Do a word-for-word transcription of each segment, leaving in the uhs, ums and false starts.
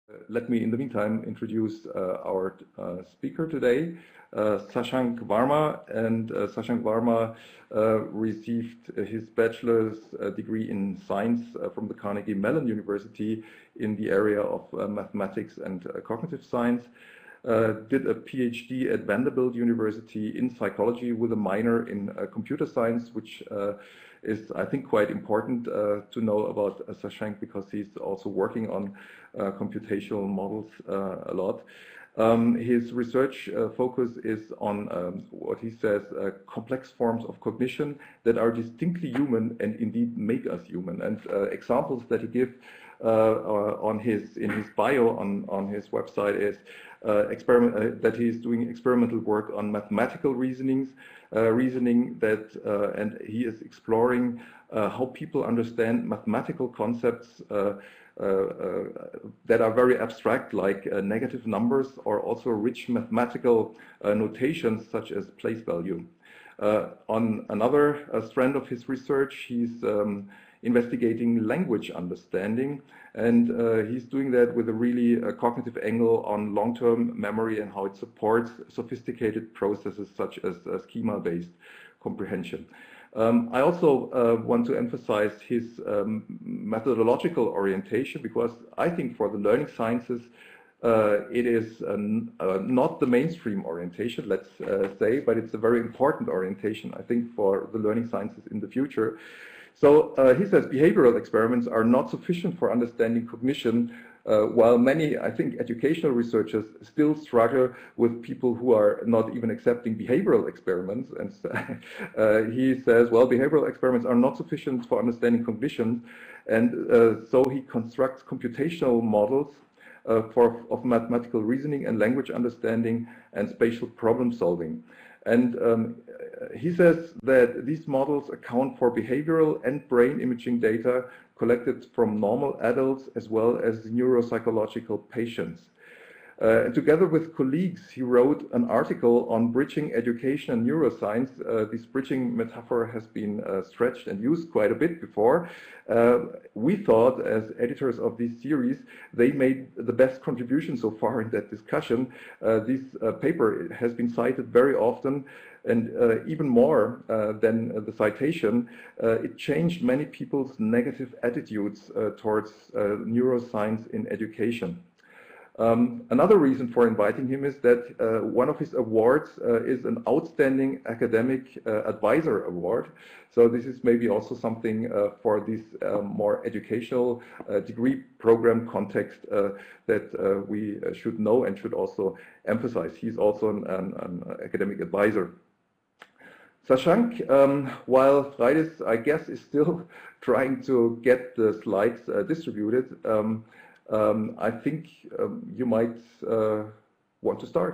Let me, in the meantime, introduce uh, our uh, speaker today, uh, Shashank Varma. And uh, Shashank Varma uh, received his bachelor's uh, degree in science uh, from the Carnegie Mellon University in the area of uh, mathematics and uh, cognitive science. Uh, did a PhD at Vanderbilt University in psychology with a minor in uh, computer science, which uh, is, I think, quite important uh, to know about uh, Shashank, because he's also working on uh, computational models uh, a lot. Um, his research uh, focus is on um, what he says uh, complex forms of cognition that are distinctly human and indeed make us human. And uh, examples that he gives uh, uh, on his in his bio on on his website is uh, experiment uh, that he is doing experimental work on mathematical reasonings, uh, reasoning that, uh, and he is exploring uh, how people understand mathematical concepts Uh, Uh, uh, that are very abstract, like uh, negative numbers, or also rich mathematical uh, notations such as place value. Uh, on another uh, strand of his research, he's um, investigating language understanding, and uh, he's doing that with a really uh, cognitive angle on long-term memory and how it supports sophisticated processes such as uh, schema-based comprehension. Um, I also uh, want to emphasize his um, methodological orientation, because I think for the learning sciences uh, it is an, uh, not the mainstream orientation, let's uh, say, but it's a very important orientation, I think, for the learning sciences in the future. So uh, he says behavioral experiments are not sufficient for understanding cognition, Uh, while many, I think, educational researchers still struggle with people who are not even accepting behavioral experiments. And uh, he says, well, behavioral experiments are not sufficient for understanding cognition. And uh, so he constructs computational models uh, for, of mathematical reasoning and language understanding and spatial problem solving. And um, he says that these models account for behavioral and brain imaging data collected from normal adults as well as neuropsychological patients. Uh, and together with colleagues, he wrote an article on bridging education and neuroscience. Uh, this bridging metaphor has been uh, stretched and used quite a bit before. Uh, we thought, as editors of this series, they made the best contribution so far in that discussion. Uh, this uh, paper has been cited very often, and uh, even more uh, than uh, the citation, uh, it changed many people's negative attitudes uh, towards uh, neuroscience in education. Um, another reason for inviting him is that uh, one of his awards uh, is an Outstanding Academic uh, Advisor Award. So this is maybe also something uh, for this uh, more educational uh, degree program context uh, that uh, we uh, should know and should also emphasize. He's also an, an, an academic advisor. Shashank, um, while Freydis, I guess, is still trying to get the slides uh, distributed, um, Um, I think um, you might uh, want to start.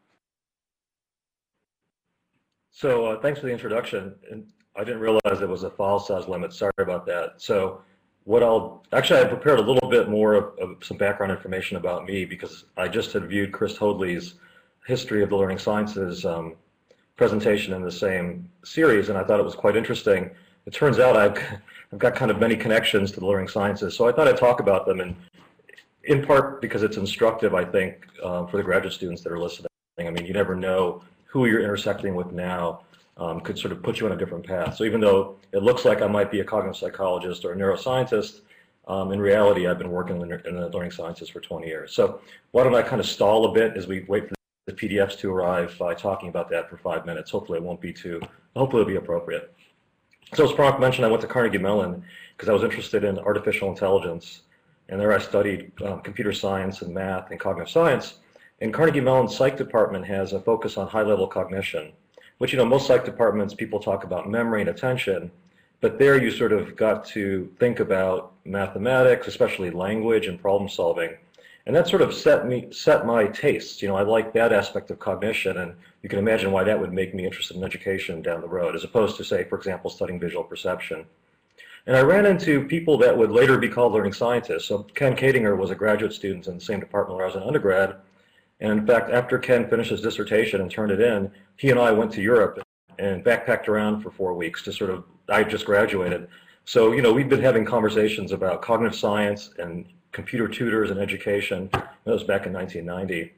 So uh, thanks for the introduction. And I didn't realize there was a file size limit. Sorry about that. So what I'll, actually I prepared a little bit more of, of some background information about me, because I just had viewed Chris Hoadley's History of the Learning Sciences um, presentation in the same series, and I thought it was quite interesting. It turns out I've, I've got kind of many connections to the learning sciences, so I thought I'd talk about them, and in part because it's instructive, I think, uh, for the graduate students that are listening. I mean, you never know who you're intersecting with now um, could sort of put you on a different path. So even though it looks like I might be a cognitive psychologist or a neuroscientist, um, in reality, I've been working in the, in the learning sciences for twenty years. So why don't I kind of stall a bit as we wait for the P D Fs to arrive by talking about that for five minutes. Hopefully it won't be too, hopefully it'll be appropriate. So as Frank mentioned, I went to Carnegie Mellon because I was interested in artificial intelligence. And there I studied um, computer science and math and cognitive science. And Carnegie Mellon's psych department has a focus on high-level cognition, which, you know, most psych departments, people talk about memory and attention, but there you sort of got to think about mathematics, especially language and problem solving. And that sort of set me, set my tastes. You know, I like that aspect of cognition, and you can imagine why that would make me interested in education down the road, as opposed to, say, for example, studying visual perception. And I ran into people that would later be called learning scientists. So Ken Kadinger was a graduate student in the same department where I was an undergrad. And in fact, after Ken finished his dissertation and turned it in, he and I went to Europe and backpacked around for four weeks to sort of, I just graduated. So, you know, we've been having conversations about cognitive science and computer tutors and education. That was back in nineteen ninety.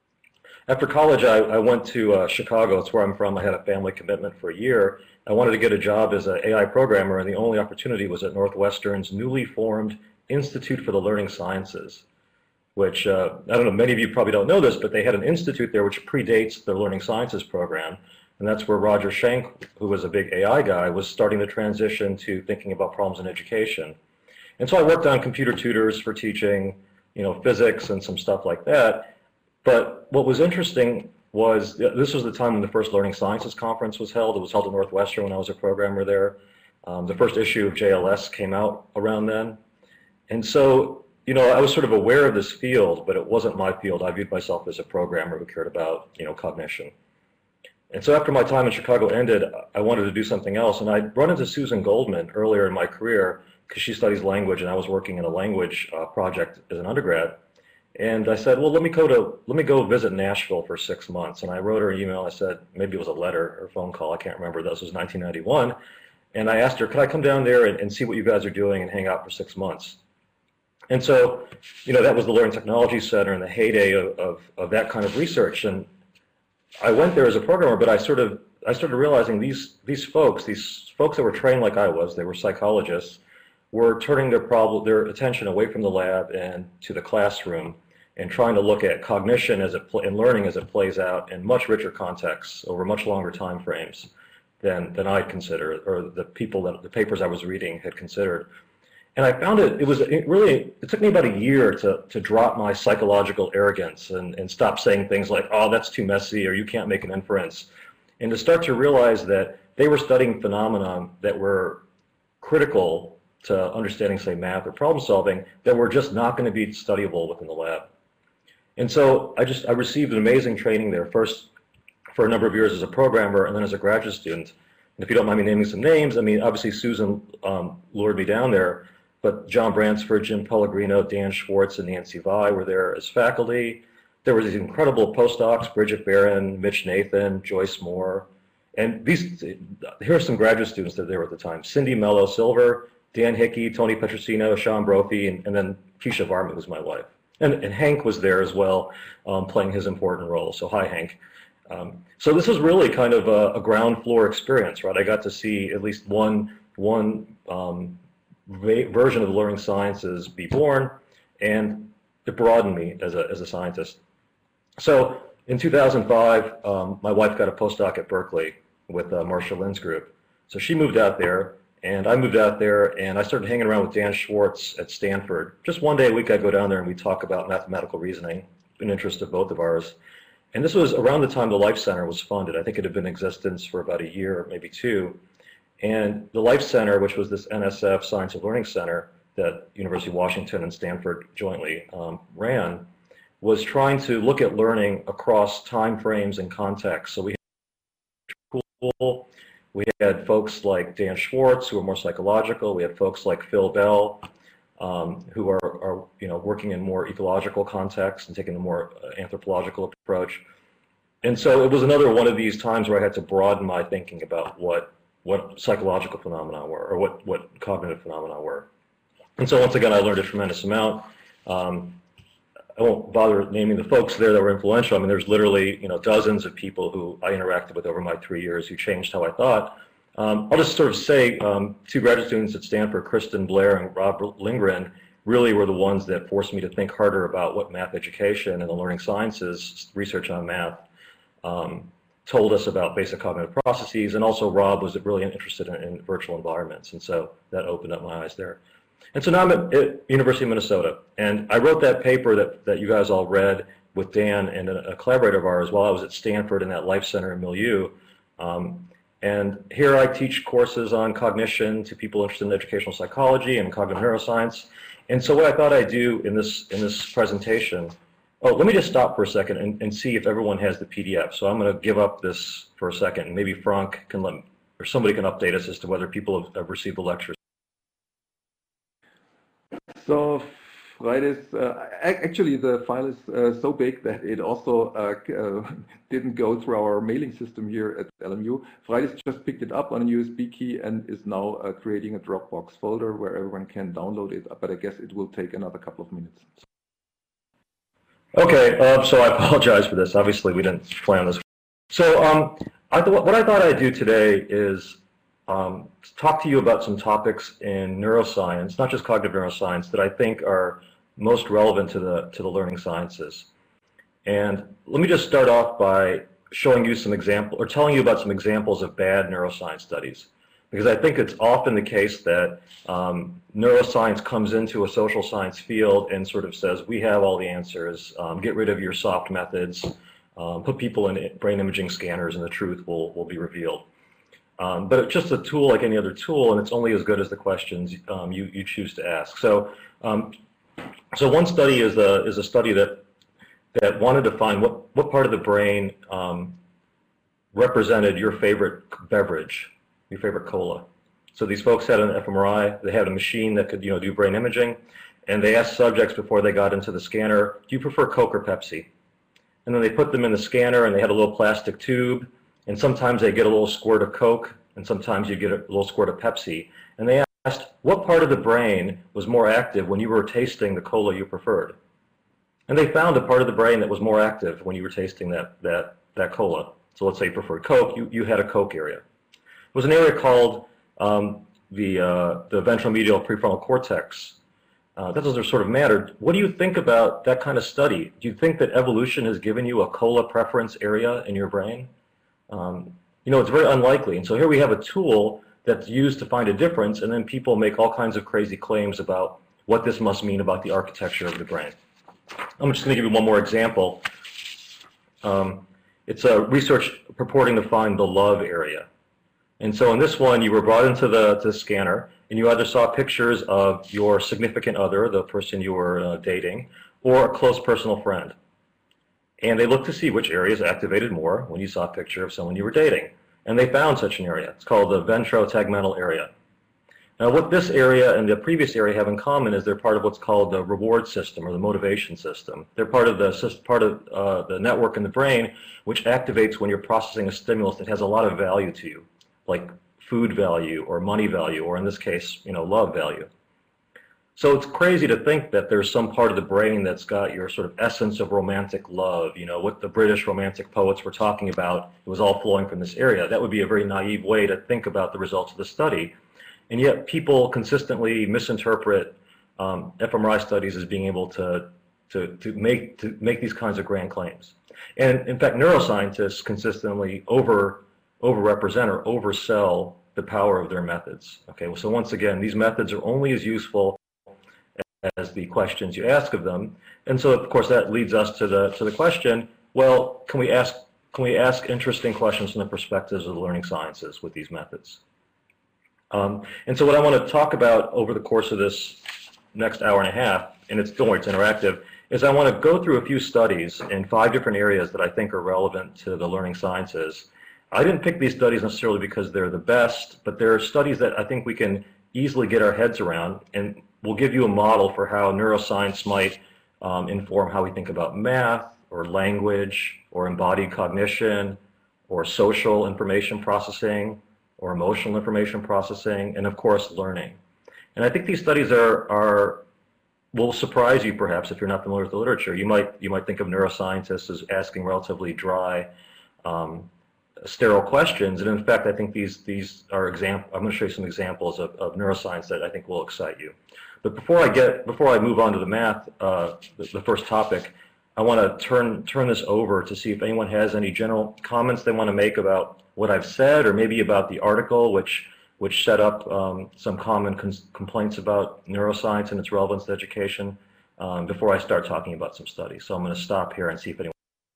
After college, I, I went to uh, Chicago. It's where I'm from. I had a family commitment for a year. I wanted to get a job as an A I programmer, and the only opportunity was at Northwestern's newly formed Institute for the Learning Sciences, which, uh, I don't know, many of you probably don't know this, but they had an institute there which predates the Learning Sciences program. And that's where Roger Schenck, who was a big A I guy, was starting the transition to thinking about problems in education. And so I worked on computer tutors for teaching, you know, physics and some stuff like that. But what was interesting was, this was the time when the first Learning Sciences Conference was held. It was held at Northwestern when I was a programmer there. Um, the first issue of J L S came out around then. And so, you know, I was sort of aware of this field, but it wasn't my field. I viewed myself as a programmer who cared about, you know, cognition. And so after my time in Chicago ended, I wanted to do something else. And I'd run into Susan Goldman earlier in my career because she studies language, and I was working in a language uh, project as an undergrad. And I said, well, let me go to let me go visit Nashville for six months. And I wrote her an email. I said, maybe it was a letter or phone call. I can't remember. This was nineteen ninety-one. And I asked her, could I come down there and, and see what you guys are doing and hang out for six months? And so, you know, that was the Learning Technology Center in the heyday of, of, of that kind of research. And I went there as a programmer, but I sort of I started realizing these these folks, these folks that were trained like I was, they were psychologists, were turning their problem their attention away from the lab and to the classroom, and trying to look at cognition as it and learning as it plays out in much richer contexts over much longer time frames than than I considered, or the people that the papers I was reading had considered. And I found it, it was it really, it took me about a year to, to drop my psychological arrogance and, and stop saying things like, oh, that's too messy, or you can't make an inference. And to start to realize that they were studying phenomena that were critical to understanding, say, math or problem solving, that were just not going to be studyable within the lab. And so I just, I received an amazing training there, first for a number of years as a programmer and then as a graduate student. And if you don't mind me naming some names, I mean, obviously Susan um, lured me down there. But John Bransford, Jim Pellegrino, Dan Schwartz, and Nancy Vai were there as faculty. There were these incredible postdocs, Bridget Barron, Mitch Nathan, Joyce Moore. And these, here are some graduate students that were there at the time. Cindy Mello Silver, Dan Hickey, Tony Petrosino, Sean Brophy, and, and then Keisha Varmut was my wife. And, and Hank was there as well, um, playing his important role. So hi, Hank. Um, so this was really kind of a, a ground floor experience, right? I got to see at least one, one um, version of the learning sciences be born, and it broadened me as a, as a scientist. So in two thousand five, um, my wife got a postdoc at Berkeley with uh, Marcia Lynn's group. So she moved out there, and I moved out there, and I started hanging around with Dan Schwartz at Stanford. Just one day a week I'd go down there and we'd talk about mathematical reasoning, an interest of both of ours. And this was around the time the Life Center was funded. I think it had been in existence for about a year, maybe two. And the Life Center, which was this N S F Science and Learning Center that University of Washington and Stanford jointly um, ran, was trying to look at learning across time frames and contexts. So we had, we had folks like Dan Schwartz, who are more psychological. We had folks like Phil Bell, um, who are, are you know, working in more ecological contexts and taking a more anthropological approach. And so it was another one of these times where I had to broaden my thinking about what what psychological phenomena were, or what, what cognitive phenomena were. And so once again, I learned a tremendous amount. Um, I won't bother naming the folks there that were influential. I mean, there's literally, you know, dozens of people who I interacted with over my three years who changed how I thought. Um, I'll just sort of say um, two graduate students at Stanford, Kristen Blair and Rob Lindgren, really were the ones that forced me to think harder about what math education and the learning sciences, research on math, um, told us about basic cognitive processes. And also Rob was really interested in, in virtual environments, and so that opened up my eyes there. And so now I'm at, at University of Minnesota, and I wrote that paper that, that you guys all read with Dan and a, a collaborator of ours while I was at Stanford in that Life Center in Milieu. Um, and here I teach courses on cognition to people interested in educational psychology and cognitive neuroscience. And so what I thought I'd do in this, in this presentation, oh, let me just stop for a second and, and see if everyone has the P D F. So I'm going to give up this for a second, and maybe Frank can let, or somebody can update us as to whether people have, have received the lectures. So Freides, uh, actually the file is uh, so big that it also uh, uh, didn't go through our mailing system here at L M U. Freides just picked it up on a U S B key and is now uh, creating a Dropbox folder where everyone can download it, but I guess it will take another couple of minutes. Okay, uh, so I apologize for this. Obviously, we didn't plan this. So um, I th what I thought I'd do today is um, talk to you about some topics in neuroscience, not just cognitive neuroscience, that I think are most relevant to the to the learning sciences. And let me just start off by showing you some example or telling you about some examples of bad neuroscience studies, because I think it's often the case that um, neuroscience comes into a social science field and sort of says, we have all the answers, um, get rid of your soft methods, um, put people in brain imaging scanners, and the truth will, will be revealed. Um, but it's just a tool like any other tool, and it's only as good as the questions um, you, you choose to ask. So, um, so one study is a, is a study that, that wanted to find what, what part of the brain um, represented your favorite beverage, your favorite cola. So these folks had an f M R I, they had a machine that could, you know, do brain imaging, and they asked subjects before they got into the scanner, do you prefer Coke or Pepsi? And then they put them in the scanner and they had a little plastic tube, and sometimes they get a little squirt of Coke, and sometimes you get a little squirt of Pepsi. And they asked, what part of the brain was more active when you were tasting the cola you preferred? And they found a part of the brain that was more active when you were tasting that, that, that cola. So let's say you preferred Coke, you, you had a Coke area. It was an area called um, the, uh, the ventromedial prefrontal cortex. Uh, that doesn't sort of matter. What do you think about that kind of study? Do you think that evolution has given you a cola preference area in your brain? Um, you know, it's very unlikely. And so here we have a tool that's used to find a difference, and then people make all kinds of crazy claims about what this must mean about the architecture of the brain. I'm just going to give you one more example. Um, it's a research purporting to find the love area. And so in this one, you were brought into the, to the scanner, and you either saw pictures of your significant other, the person you were uh, dating, or a close personal friend. And they looked to see which areas activated more when you saw a picture of someone you were dating. And they found such an area. It's called the ventrotegmental area. Now, what this area and the previous area have in common is they're part of what's called the reward system or the motivation system. They're part of the part of uh, the network in the brain which activates when you're processing a stimulus that has a lot of value to you, like food value or money value, or in this case, you know, love value. So it's crazy to think that there's some part of the brain that's got your sort of essence of romantic love, you know, what the British romantic poets were talking about, it was all flowing from this area. That would be a very naive way to think about the results of the study. And yet people consistently misinterpret um, f M R I studies as being able to, to, to, make, to make these kinds of grand claims. And in fact, neuroscientists consistently over, overrepresent or oversell the power of their methods. Okay, well, so once again, these methods are only as useful as the questions you ask of them. And so, of course, that leads us to the, to the question, well, can we ask, can we ask interesting questions from the perspectives of the learning sciences with these methods? Um, and so what I want to talk about over the course of this next hour and a half, and it's, don't worry, it's interactive, is I want to go through a few studies in five different areas that I think are relevant to the learning sciences. I didn't pick these studies necessarily because they're the best, but they're studies that I think we can easily get our heads around, and will give you a model for how neuroscience might um, inform how we think about math, or language, or embodied cognition, or social information processing, or emotional information processing, and of course learning. And I think these studies are, are will surprise you perhaps if you're not familiar with the literature. You might, you might think of neuroscientists as asking relatively dry, um, sterile questions, and in fact I think these, these are example, I'm going to show you some examples of, of neuroscience that I think will excite you. But before I get, before I move on to the math, uh, the, the first topic, I want to turn, turn this over to see if anyone has any general comments they want to make about what I've said, or maybe about the article which, which set up um, some common complaints about neuroscience and its relevance to education, um, before I start talking about some studies. So I'm going to stop here and see if anyone.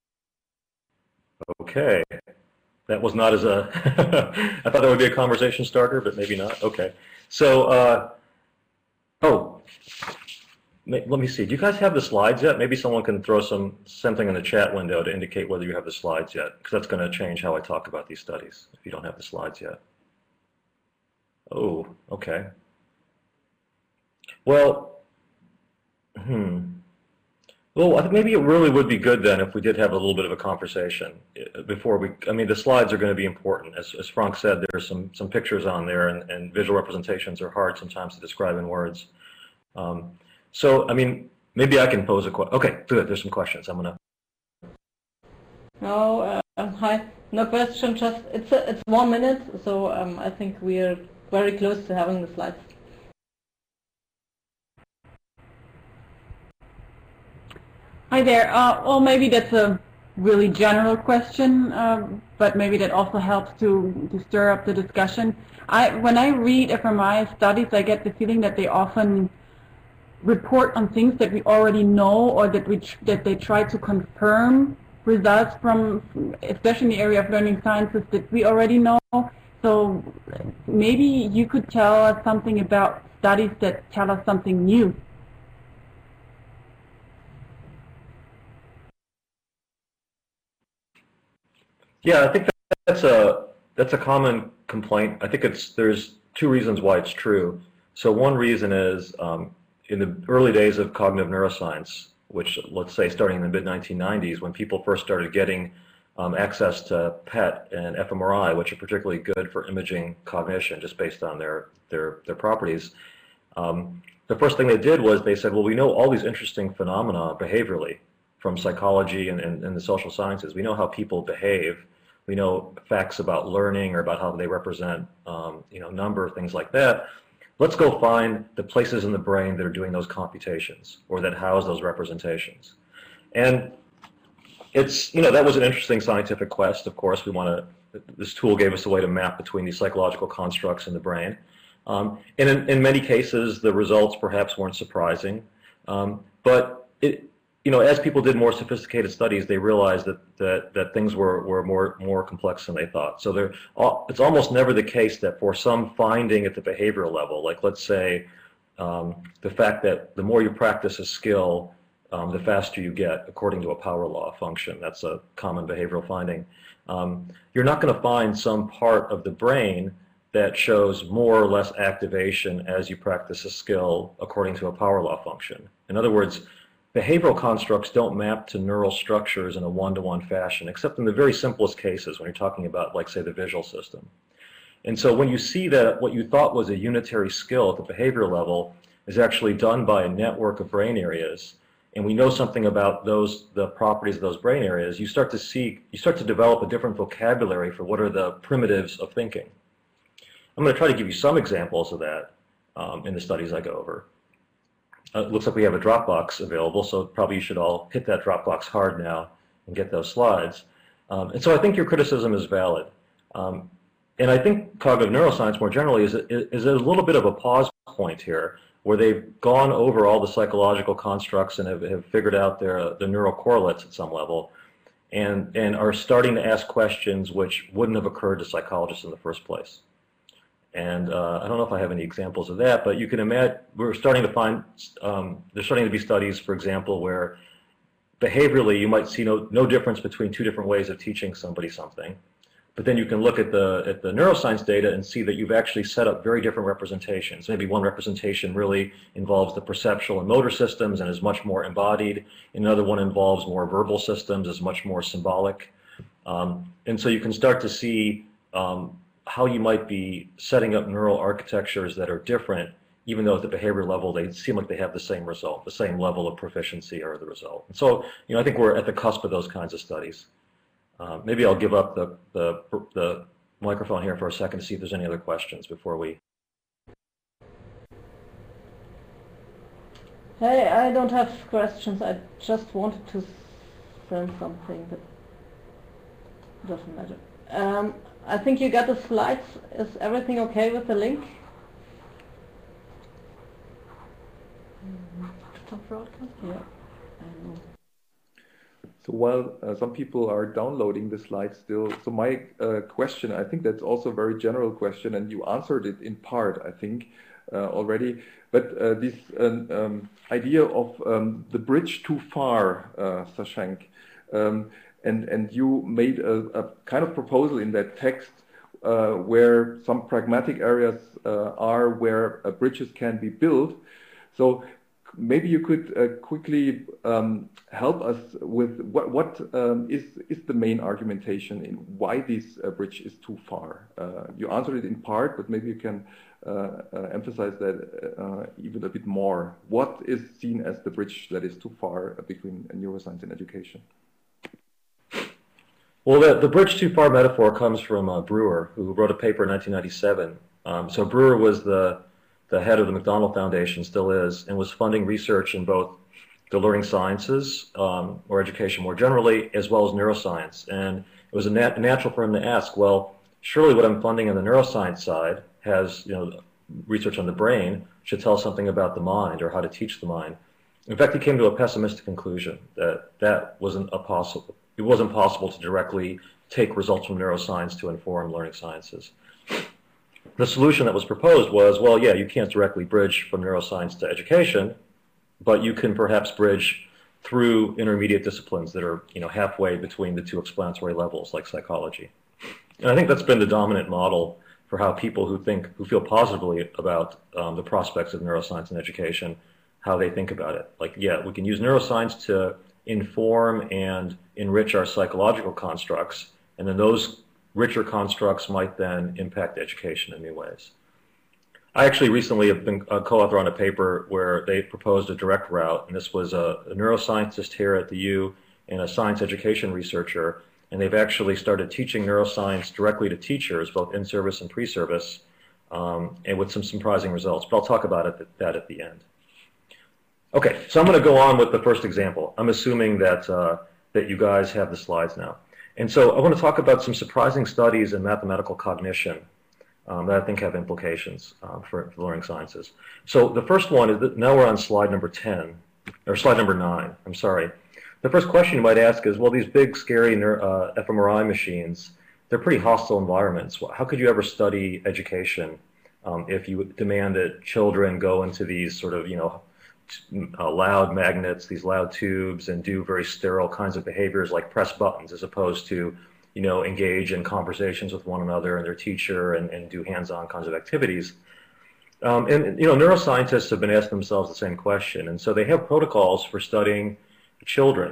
Okay, that was not as a, I thought that would be a conversation starter, but maybe not. Okay, so, uh, oh, let me see. Do you guys have the slides yet? Maybe someone can throw some something in the chat window to indicate whether you have the slides yet, because that's going to change how I talk about these studies if you don't have the slides yet. Oh, okay. Well, Hmm. Well, I think maybe it really would be good then if we did have a little bit of a conversation uh, before we, I mean, the slides are going to be important. As, as Frank said, there's some, some pictures on there, and, and visual representations are hard sometimes to describe in words. Um, so, I mean, maybe I can pose a question. Okay, good. There's some questions. I'm going to. No, uh, hi. No question. Just it's a, it's one minute, so um, I think we are very close to having the slides. Hi there. Uh, well, maybe that's a really general question, um, but maybe that also helps to, to stir up the discussion. I, when I read F M R I studies, I get the feeling that they often report on things that we already know, or that we that they try to confirm results from, especially in the area of learning sciences, that we already know. So maybe you could tell us something about studies that tell us something new. Yeah, I think that's a that's a common complaint. I think it's there's two reasons why it's true. So one reason is um, in the early days of cognitive neuroscience, which let's say starting in the mid nineteen nineties, when people first started getting um, access to P E T and F M R I, which are particularly good for imaging cognition just based on their their their properties. Um, the first thing they did was they said, well, we know all these interesting phenomena behaviorally from psychology and, and, and the social sciences. We know how people behave. We know facts about learning or about how they represent, um, you know, number, things like that. Let's go find the places in the brain that are doing those computations or that house those representations. And it's, you know, that was an interesting scientific quest. Of course, we want to, this tool gave us a way to map between these psychological constructs in the brain. Um, and in, in many cases, the results perhaps weren't surprising. Um, but it, you know, as people did more sophisticated studies, they realized that that, that things were, were more more complex than they thought. So there, it's almost never the case that for some finding at the behavioral level, like let's say um, the fact that the more you practice a skill, um, the faster you get, according to a power law function. That's a common behavioral finding. Um, you're not going to find some part of the brain that shows more or less activation as you practice a skill according to a power law function. In other words, behavioral constructs don't map to neural structures in a one-to-one fashion, except in the very simplest cases when you're talking about, like, say, the visual system. And so when you see that what you thought was a unitary skill at the behavioral level is actually done by a network of brain areas, and we know something about those, the properties of those brain areas, you start to see, you start to develop a different vocabulary for what are the primitives of thinking. I'm going to try to give you some examples of that um, in the studies I go over. Uh, it looks like we have a Dropbox available, so probably you should all hit that Dropbox hard now and get those slides. Um, and so I think your criticism is valid. Um, and I think cognitive neuroscience more generally is, is a little bit of a pause point here, where they've gone over all the psychological constructs and have, have figured out their, the neural correlates at some level, and, and are starting to ask questions which wouldn't have occurred to psychologists in the first place. And uh, I don't know if I have any examples of that, but you can imagine we're starting to find, um, there's starting to be studies, for example, where behaviorally you might see no, no difference between two different ways of teaching somebody something. But then you can look at the, at the neuroscience data and see that you've actually set up very different representations. Maybe one representation really involves the perceptual and motor systems and is much more embodied. Another one involves more verbal systems, is much more symbolic. Um, and so you can start to see um, how you might be setting up neural architectures that are different, even though at the behavior level they seem like they have the same result, the same level of proficiency or the result. And so, you know, I think we're at the cusp of those kinds of studies. Uh, maybe I'll give up the, the, the microphone here for a second to see if there's any other questions before we. Hey, I don't have questions. I just wanted to send something, but it doesn't matter. Um, I think you got the slides. Is everything okay with the link? Stop broadcast? Yeah. I know. So while uh, some people are downloading the slides still, so my uh, question, I think that's also a very general question, and you answered it in part, I think, uh, already. But uh, this uh, um, idea of um, the bridge too far, uh, Sashank, um, and and you made a, a kind of proposal in that text uh, where some pragmatic areas uh, are where uh, bridges can be built. So maybe you could uh, quickly um, help us with what, what um, is, is the main argumentation in why this uh, bridge is too far. Uh, you answered it in part, but maybe you can uh, uh, emphasize that uh, even a bit more. What is seen as the bridge that is too far between neuroscience and education? Well, the, the bridge too far metaphor comes from uh, Brewer, who wrote a paper in nineteen ninety-seven. Um, so Brewer was the, the head of the McDonald Foundation, still is, and was funding research in both the learning sciences, um, or education more generally, as well as neuroscience. And it was a nat natural for him to ask, well, surely what I'm funding on the neuroscience side has, you know, research on the brain, should tell something about the mind or how to teach the mind. In fact, he came to a pessimistic conclusion that that wasn't a possible, it wasn't possible to directly take results from neuroscience to inform learning sciences. The solution that was proposed was, well, yeah, you can't directly bridge from neuroscience to education, but you can perhaps bridge through intermediate disciplines that are, you know, halfway between the two explanatory levels, like psychology. And I think that's been the dominant model for how people who think, who feel positively about um, the prospects of neuroscience and education, how they think about it. Like, yeah, we can use neuroscience to inform and enrich our psychological constructs, and then those richer constructs might then impact education in new ways. I actually recently have been a co-author on a paper where they proposed a direct route, and this was a, a neuroscientist here at the U and a science education researcher, and they've actually started teaching neuroscience directly to teachers, both in-service and pre-service, um, and with some surprising results. But I'll talk about it, that at the end. Okay, so I'm going to go on with the first example. I'm assuming that, uh, that you guys have the slides now. And so I want to talk about some surprising studies in mathematical cognition um, that I think have implications uh, for, for learning sciences. So the first one is that now we're on slide number ten, or slide number nine, I'm sorry. The first question you might ask is, well, these big, scary uh, fMRI machines, they're pretty hostile environments. How could you ever study education um, if you demand that children go into these sort of, you know, Uh, loud magnets, these loud tubes, and do very sterile kinds of behaviors like press buttons, as opposed to, you know, engage in conversations with one another and their teacher and, and do hands-on kinds of activities. Um, and, you know, neuroscientists have been asking themselves the same question, and so they have protocols for studying children.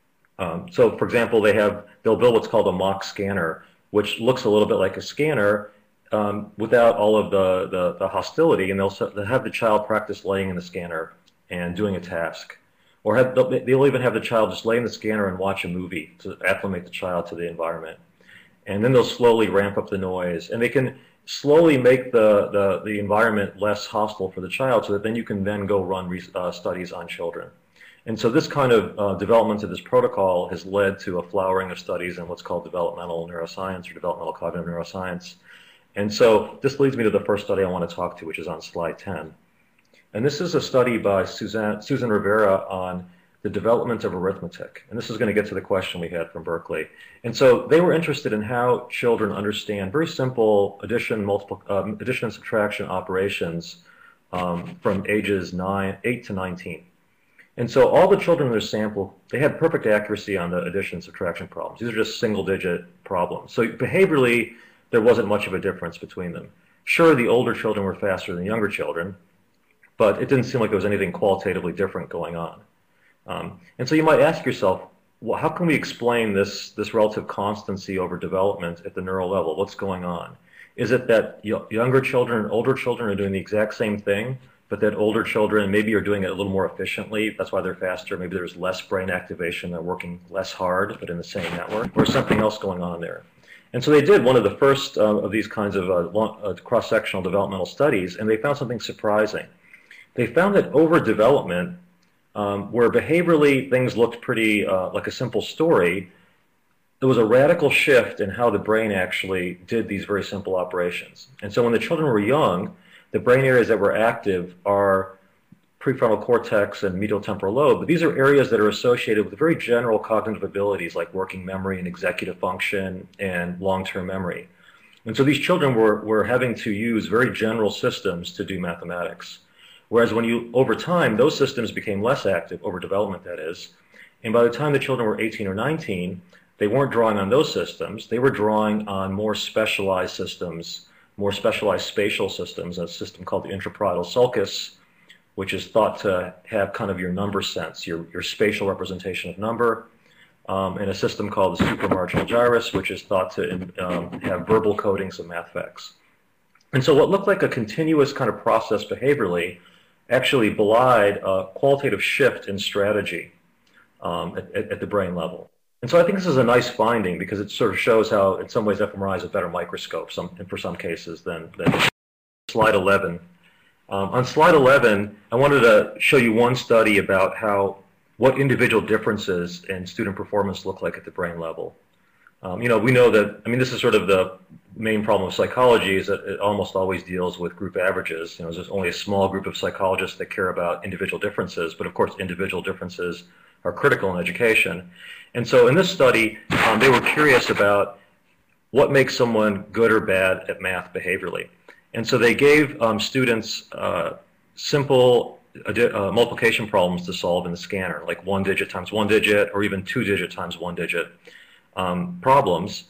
Um, so, for example, they have, they'll build what's called a mock scanner, which looks a little bit like a scanner um, without all of the, the, the hostility, and they'll, they'll have the child practice laying in the scanner and doing a task. Or have, they'll even have the child just lay in the scanner and watch a movie to acclimate the child to the environment. And then they'll slowly ramp up the noise. And they can slowly make the, the, the environment less hostile for the child so that then you can then go run uh, studies on children. And so this kind of uh, development of this protocol has led to a flowering of studies in what's called developmental neuroscience or developmental cognitive neuroscience. And so this leads me to the first study I want to talk to, which is on slide ten. And this is a study by Suzanne, Susan Rivera on the development of arithmetic. And this is going to get to the question we had from Berkeley. And so they were interested in how children understand very simple addition, multiple, um, addition and subtraction operations um, from ages nine, eight to nineteen. And so all the children in their sample, they had perfect accuracy on the addition and subtraction problems. These are just single-digit problems. So behaviorally, there wasn't much of a difference between them. Sure, the older children were faster than younger children, but it didn't seem like there was anything qualitatively different going on. Um, and so you might ask yourself, well, how can we explain this, this relative constancy over development at the neural level? What's going on? Is it that younger children and older children are doing the exact same thing, but that older children maybe are doing it a little more efficiently? That's why they're faster. Maybe there's less brain activation. They're working less hard, but in the same network. Or something else going on there. And so they did one of the first uh, of these kinds of uh, long, uh, cross-sectional developmental studies, and they found something surprising. They found that over development, um, where behaviorally things looked pretty uh, like a simple story, there was a radical shift in how the brain actually did these very simple operations. And so when the children were young, the brain areas that were active are prefrontal cortex and medial temporal lobe, but these are areas that are associated with very general cognitive abilities like working memory and executive function and long-term memory. And so these children were, were having to use very general systems to do mathematics. Whereas when you, over time, those systems became less active, over development that is, and by the time the children were eighteen or nineteen, they weren't drawing on those systems, they were drawing on more specialized systems, more specialized spatial systems, a system called the intraparietal sulcus, which is thought to have kind of your number sense, your, your spatial representation of number, um, and a system called the supramarginal gyrus, which is thought to um, have verbal codings of math facts. And so what looked like a continuous kind of process behaviorally actually belied a qualitative shift in strategy um, at, at, at the brain level. And so I think this is a nice finding because it sort of shows how, in some ways, fMRI is a better microscope some, for some cases than, than slide eleven. Um, on slide eleven, I wanted to show you one study about how what individual differences in student performance look like at the brain level. Um, you know, we know that, I mean, this is sort of the main problem of psychology is that it almost always deals with group averages. You know, there's only a small group of psychologists that care about individual differences, but of course individual differences are critical in education. And so in this study, um, they were curious about what makes someone good or bad at math behaviorally. And so they gave um, students uh, simple uh, multiplication problems to solve in the scanner, like one digit times one digit, or even two digit times one digit um, problems.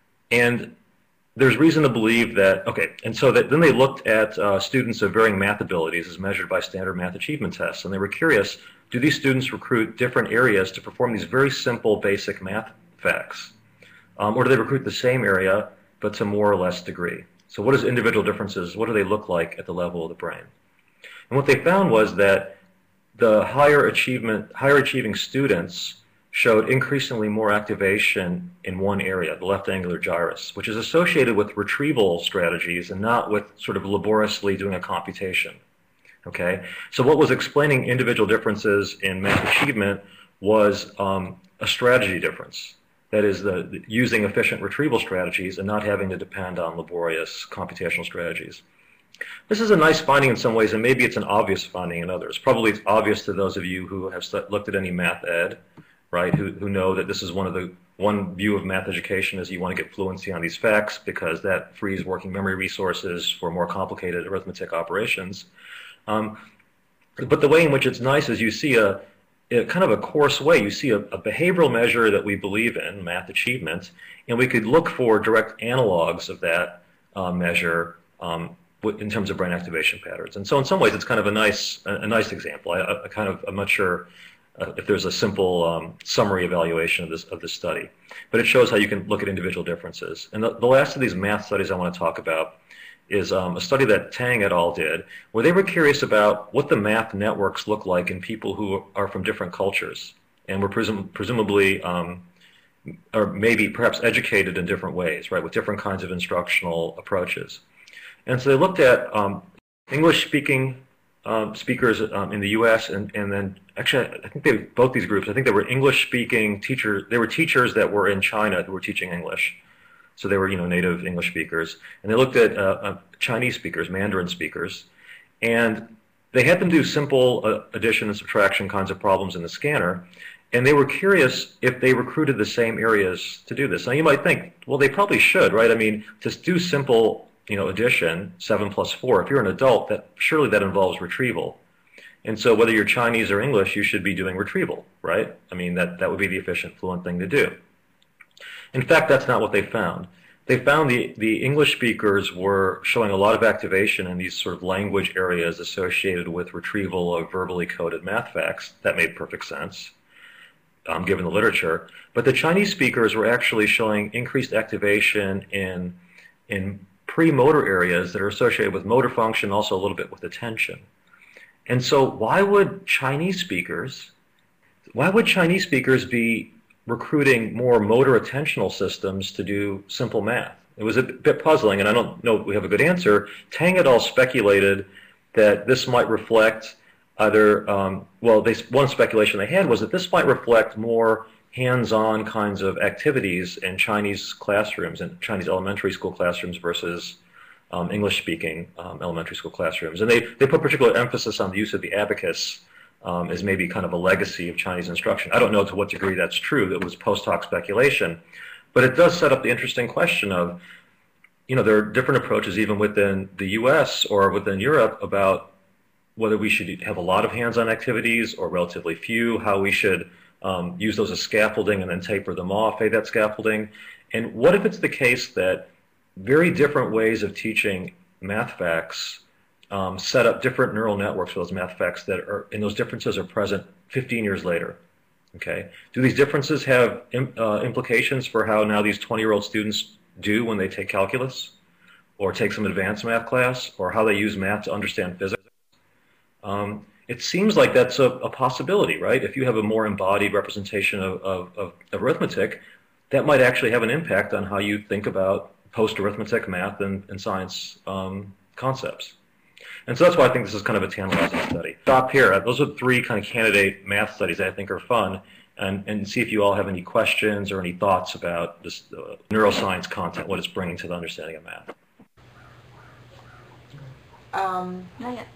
And there's reason to believe that, okay, and so that, then they looked at uh, students of varying math abilities as measured by standard math achievement tests, and they were curious, do these students recruit different areas to perform these very simple basic math facts? Um, or do they recruit the same area, but to more or less degree? So what is individual differences, what do they look like at the level of the brain? And what they found was that the higher achievement, higher achieving students showed increasingly more activation in one area, the left angular gyrus, which is associated with retrieval strategies and not with sort of laboriously doing a computation. Okay, so what was explaining individual differences in math achievement was um, a strategy difference. That is, the, the using efficient retrieval strategies and not having to depend on laborious computational strategies. This is a nice finding in some ways, and maybe it's an obvious finding in others. Probably it's obvious to those of you who have looked at any math ed, right, who, who know that this is one of the, one view of math education is you want to get fluency on these facts because that frees working memory resources for more complicated arithmetic operations. Um, but the way in which it's nice is you see a, a kind of a coarse way, you see a, a behavioral measure that we believe in, math achievement, and we could look for direct analogs of that uh, measure um, in terms of brain activation patterns. And so in some ways it's kind of a nice, a, a nice example. I, I kind of, I'm not sure uh, if there's a simple um, summary evaluation of this, of this study, but it shows how you can look at individual differences. And the, the last of these math studies I want to talk about is um, a study that Tang et al. Did, where they were curious about what the math networks look like in people who are from different cultures and were presum presumably, um, or maybe perhaps educated in different ways, right, with different kinds of instructional approaches. And so they looked at um, English-speaking um, speakers um, in the U S and, and then actually I think they both these groups, I think they were English-speaking teachers, they were teachers that were in China who were teaching English. So they were, you know, native English speakers. And they looked at uh, uh, Chinese speakers, Mandarin speakers, and they had them do simple uh, addition and subtraction kinds of problems in the scanner. And they were curious if they recruited the same areas to do this. Now you might think, well, they probably should, right? I mean, to do simple, you know, addition, seven plus four, if you're an adult, that surely that involves retrieval. And so whether you're Chinese or English, you should be doing retrieval, right? I mean, that, that would be the efficient, fluent thing to do. In fact, that's not what they found. They found the, the English speakers were showing a lot of activation in these sort of language areas associated with retrieval of verbally coded math facts. That made perfect sense, um, given the literature. But the Chinese speakers were actually showing increased activation in, in pre-motor areas that are associated with motor function, also a little bit with attention. And so why would Chinese speakers, why would Chinese speakers be recruiting more motor attentional systems to do simple math? It was a bit puzzling, and I don't know if we have a good answer. Tang et al. Speculated that this might reflect either, um, well, they, one speculation they had was that this might reflect more hands-on kinds of activities in Chinese classrooms, in Chinese elementary school classrooms versus um, English-speaking um, elementary school classrooms. And they, they put particular emphasis on the use of the abacus Um, as maybe kind of a legacy of Chinese instruction. I don't know to what degree that's true. That was post hoc speculation. But it does set up the interesting question of, you know, there are different approaches even within the U S or within Europe about whether we should have a lot of hands-on activities or relatively few, how we should um, use those as scaffolding and then taper them off, hey, that scaffolding. And what if it's the case that very different ways of teaching math facts um, set up different neural networks for those math facts that are, and those differences are present fifteen years later. Okay. Do these differences have im, uh, implications for how now these twenty-year-old students do when they take calculus, or take some advanced math class, or how they use math to understand physics? Um, it seems like that's a, a possibility, right? If you have a more embodied representation of, of, of arithmetic, that might actually have an impact on how you think about post-arithmetic math and, and science um, concepts. And so that's why I think this is kind of a tantalizing study. Stop here. Those are three kind of candidate math studies that I think are fun, and, and see if you all have any questions or any thoughts about this uh, neuroscience content, what it's bringing to the understanding of math. Um, Not yet.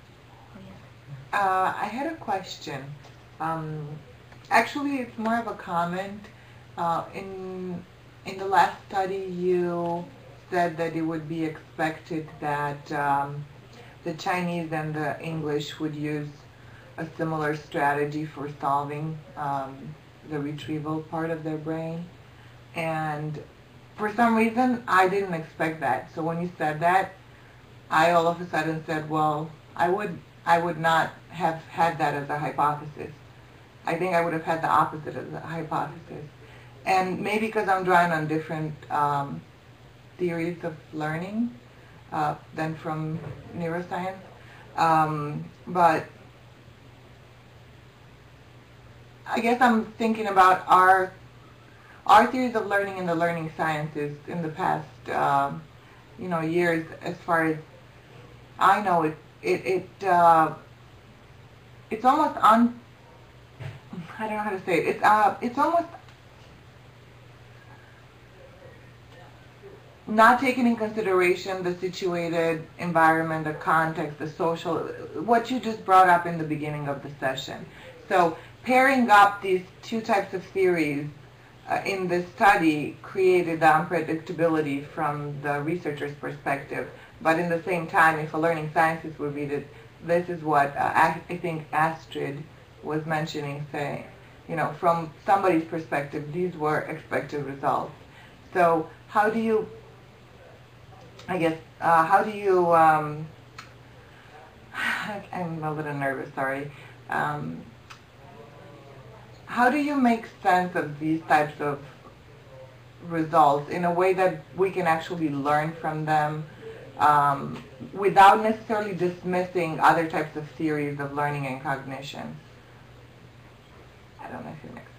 uh, I had a question. Um, actually, it's more of a comment. Uh, in in the last study, you said that it would be expected that um, the Chinese and the English would use a similar strategy for solving um, the retrieval part of their brain. And for some reason, I didn't expect that. So when you said that, I all of a sudden said, well, I would, I would not have had that as a hypothesis. I think I would have had the opposite as a hypothesis. And maybe because I'm drawing on different um, theories of learning uh, than from neuroscience. Um, but I guess I'm thinking about our our theories of learning in the learning sciences in the past, um, you know, years. As far as I know, it it it uh, it's almost un. I don't know how to say it. It's uh, it's almost not taking in consideration the situated environment, the context, the social, what you just brought up in the beginning of the session. So pairing up these two types of theories uh, in this study created the unpredictability from the researcher's perspective. But in the same time, if a learning scientist would read it, this is what uh, I, I think Astrid was mentioning, saying, you know, from somebody's perspective, these were expected results. So how do you I guess, uh, how do you, um, I'm a little nervous, sorry. Um, how do you make sense of these types of results in a way that we can actually learn from them um, without necessarily dismissing other types of theories of learning and cognition? I don't know if it makes sense.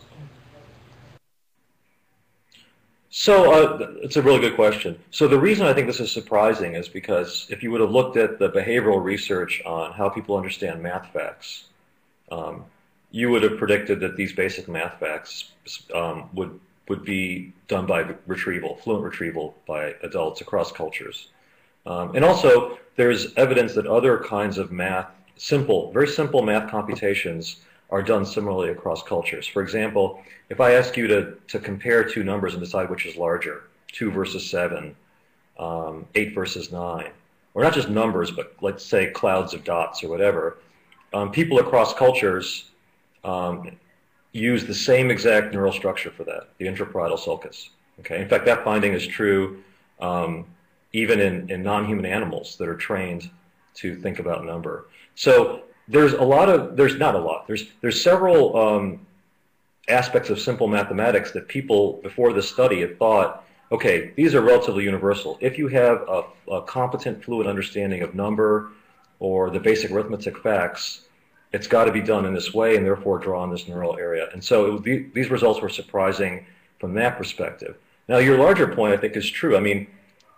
So uh, it's a really good question. So the reason I think this is surprising is because if you would have looked at the behavioral research on how people understand math facts, um, you would have predicted that these basic math facts um, would would be done by retrieval, fluent retrieval by adults across cultures. Um, and also, there's evidence that other kinds of math, simple, very simple math computations are done similarly across cultures. For example, if I ask you to, to compare two numbers and decide which is larger, two versus seven, um, eight versus nine, or not just numbers, but let's say clouds of dots or whatever, um, people across cultures um, use the same exact neural structure for that, the intraparietal sulcus. Okay? In fact, that finding is true um, even in, in non-human animals that are trained to think about number. So there's a lot of, there's not a lot, there's, there's several um, aspects of simple mathematics that people before this study had thought, okay, these are relatively universal. If you have a, a competent, fluid understanding of number or the basic arithmetic facts, it's got to be done in this way and therefore draw on this neural area. And so it would be, these results were surprising from that perspective. Now, your larger point, I think, is true. I mean,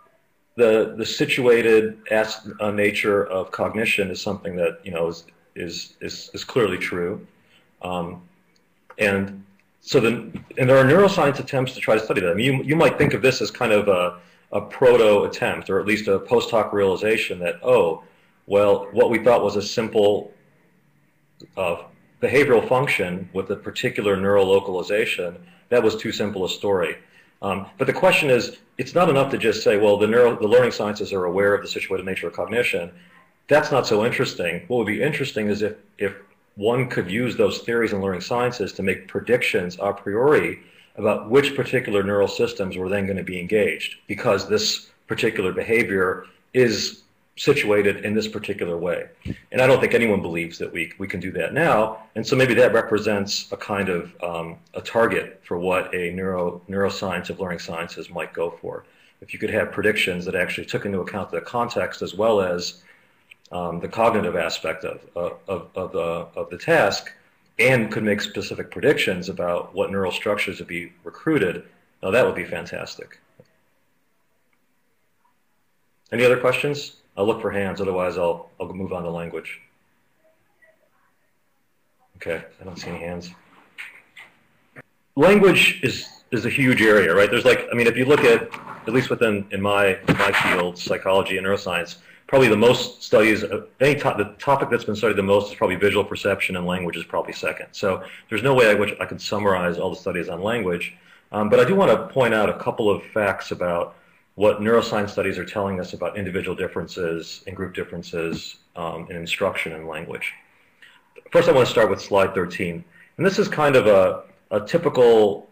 the the situated as, uh, nature of cognition is something that, you know, is is is, is clearly true. Um, and so then, and there are neuroscience attempts to try to study that. I mean, you, you might think of this as kind of a, a proto attempt, or at least a post hoc realization that, oh, well, what we thought was a simple uh, behavioral function with a particular neural localization, that was too simple a story. Um, but the question is, it's not enough to just say, well, the, neuro, the learning sciences are aware of the situated nature of cognition. That's not so interesting. What would be interesting is if, if one could use those theories in learning sciences to make predictions a priori about which particular neural systems were then going to be engaged, because this particular behavior is situated in this particular way. And I don't think anyone believes that we, we can do that now. And so maybe that represents a kind of um, a target for what a neuro, neuroscience of learning sciences might go for. If you could have predictions that actually took into account the context as well as um, the cognitive aspect of, of, of, the, of the task, and could make specific predictions about what neural structures would be recruited, now that would be fantastic. Any other questions? I'll look for hands, otherwise I'll, I'll move on to language. Okay, I don't see any hands. Language is, is a huge area, right? There's like, I mean, if you look at, at least within in my, my field, psychology and neuroscience, probably the most studies, of any to the topic that's been studied the most is probably visual perception, and language is probably second. So there's no way I, which I could summarize all the studies on language. Um, but I do want to point out a couple of facts about what neuroscience studies are telling us about individual differences and group differences um, in instruction and language. First, I want to start with slide thirteen. And this is kind of a, a typical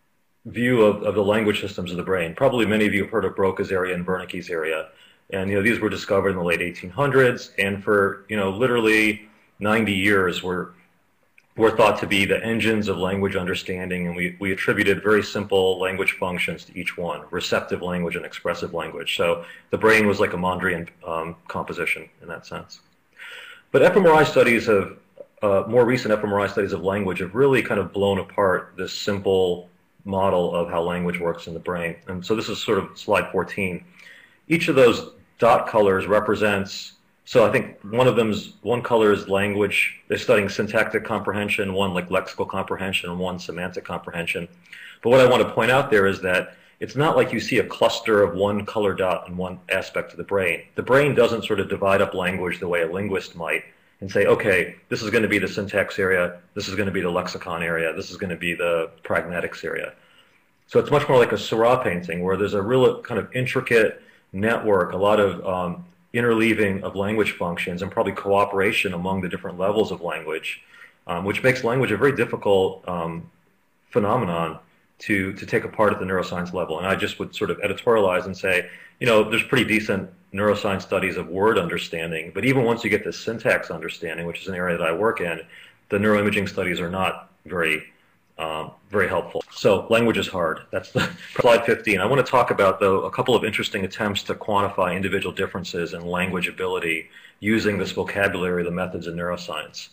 view of, of the language systems of the brain. Probably many of you have heard of Broca's area and Wernicke's area. And, you know, these were discovered in the late eighteen hundreds, and for, you know, literally ninety years were, were thought to be the engines of language understanding, and we, we attributed very simple language functions to each one, receptive language and expressive language. So the brain was like a Mondrian um, composition in that sense. But fMRI studies have, uh, more recent fMRI studies of language have really kind of blown apart this simple model of how language works in the brain. And so this is sort of slide fourteen. Each of those dot colors represents, so I think one of them's, one color is language. They're studying syntactic comprehension, one like lexical comprehension, and one semantic comprehension. But what I want to point out there is that it's not like you see a cluster of one color dot in one aspect of the brain. The brain doesn't sort of divide up language the way a linguist might and say, okay, this is going to be the syntax area, this is going to be the lexicon area, this is going to be the pragmatics area. So it's much more like a Seurat painting where there's a real kind of intricate network, a lot of um, interleaving of language functions, and probably cooperation among the different levels of language, um, which makes language a very difficult um, phenomenon to, to take apart at the neuroscience level. And I just would sort of editorialize and say, you know, there's pretty decent neuroscience studies of word understanding, but even once you get to syntax understanding, which is an area that I work in, the neuroimaging studies are not very Um, very helpful. So language is hard. That's the slide fifteen. I want to talk about, though, a couple of interesting attempts to quantify individual differences in language ability using this vocabulary, the methods in neuroscience.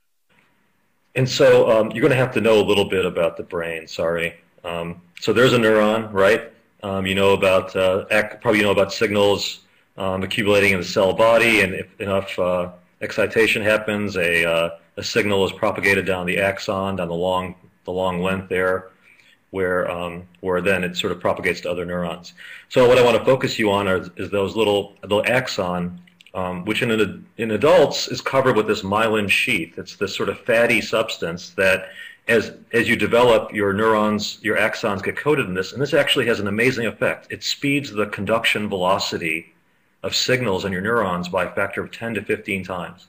And so um, you're going to have to know a little bit about the brain, sorry. Um, so there's a neuron, right? Um, you know about, uh, probably you know about signals um, accumulating in the cell body, and if enough uh, excitation happens, a, uh, a signal is propagated down the axon, down the long the long length there, where um, where then it sort of propagates to other neurons. So what I want to focus you on are, is those little, the axon, um, which in, an, in adults is covered with this myelin sheath. It's this sort of fatty substance that as, as you develop, your neurons, your axons get coated in this, and this actually has an amazing effect. It speeds the conduction velocity of signals in your neurons by a factor of ten to fifteen times.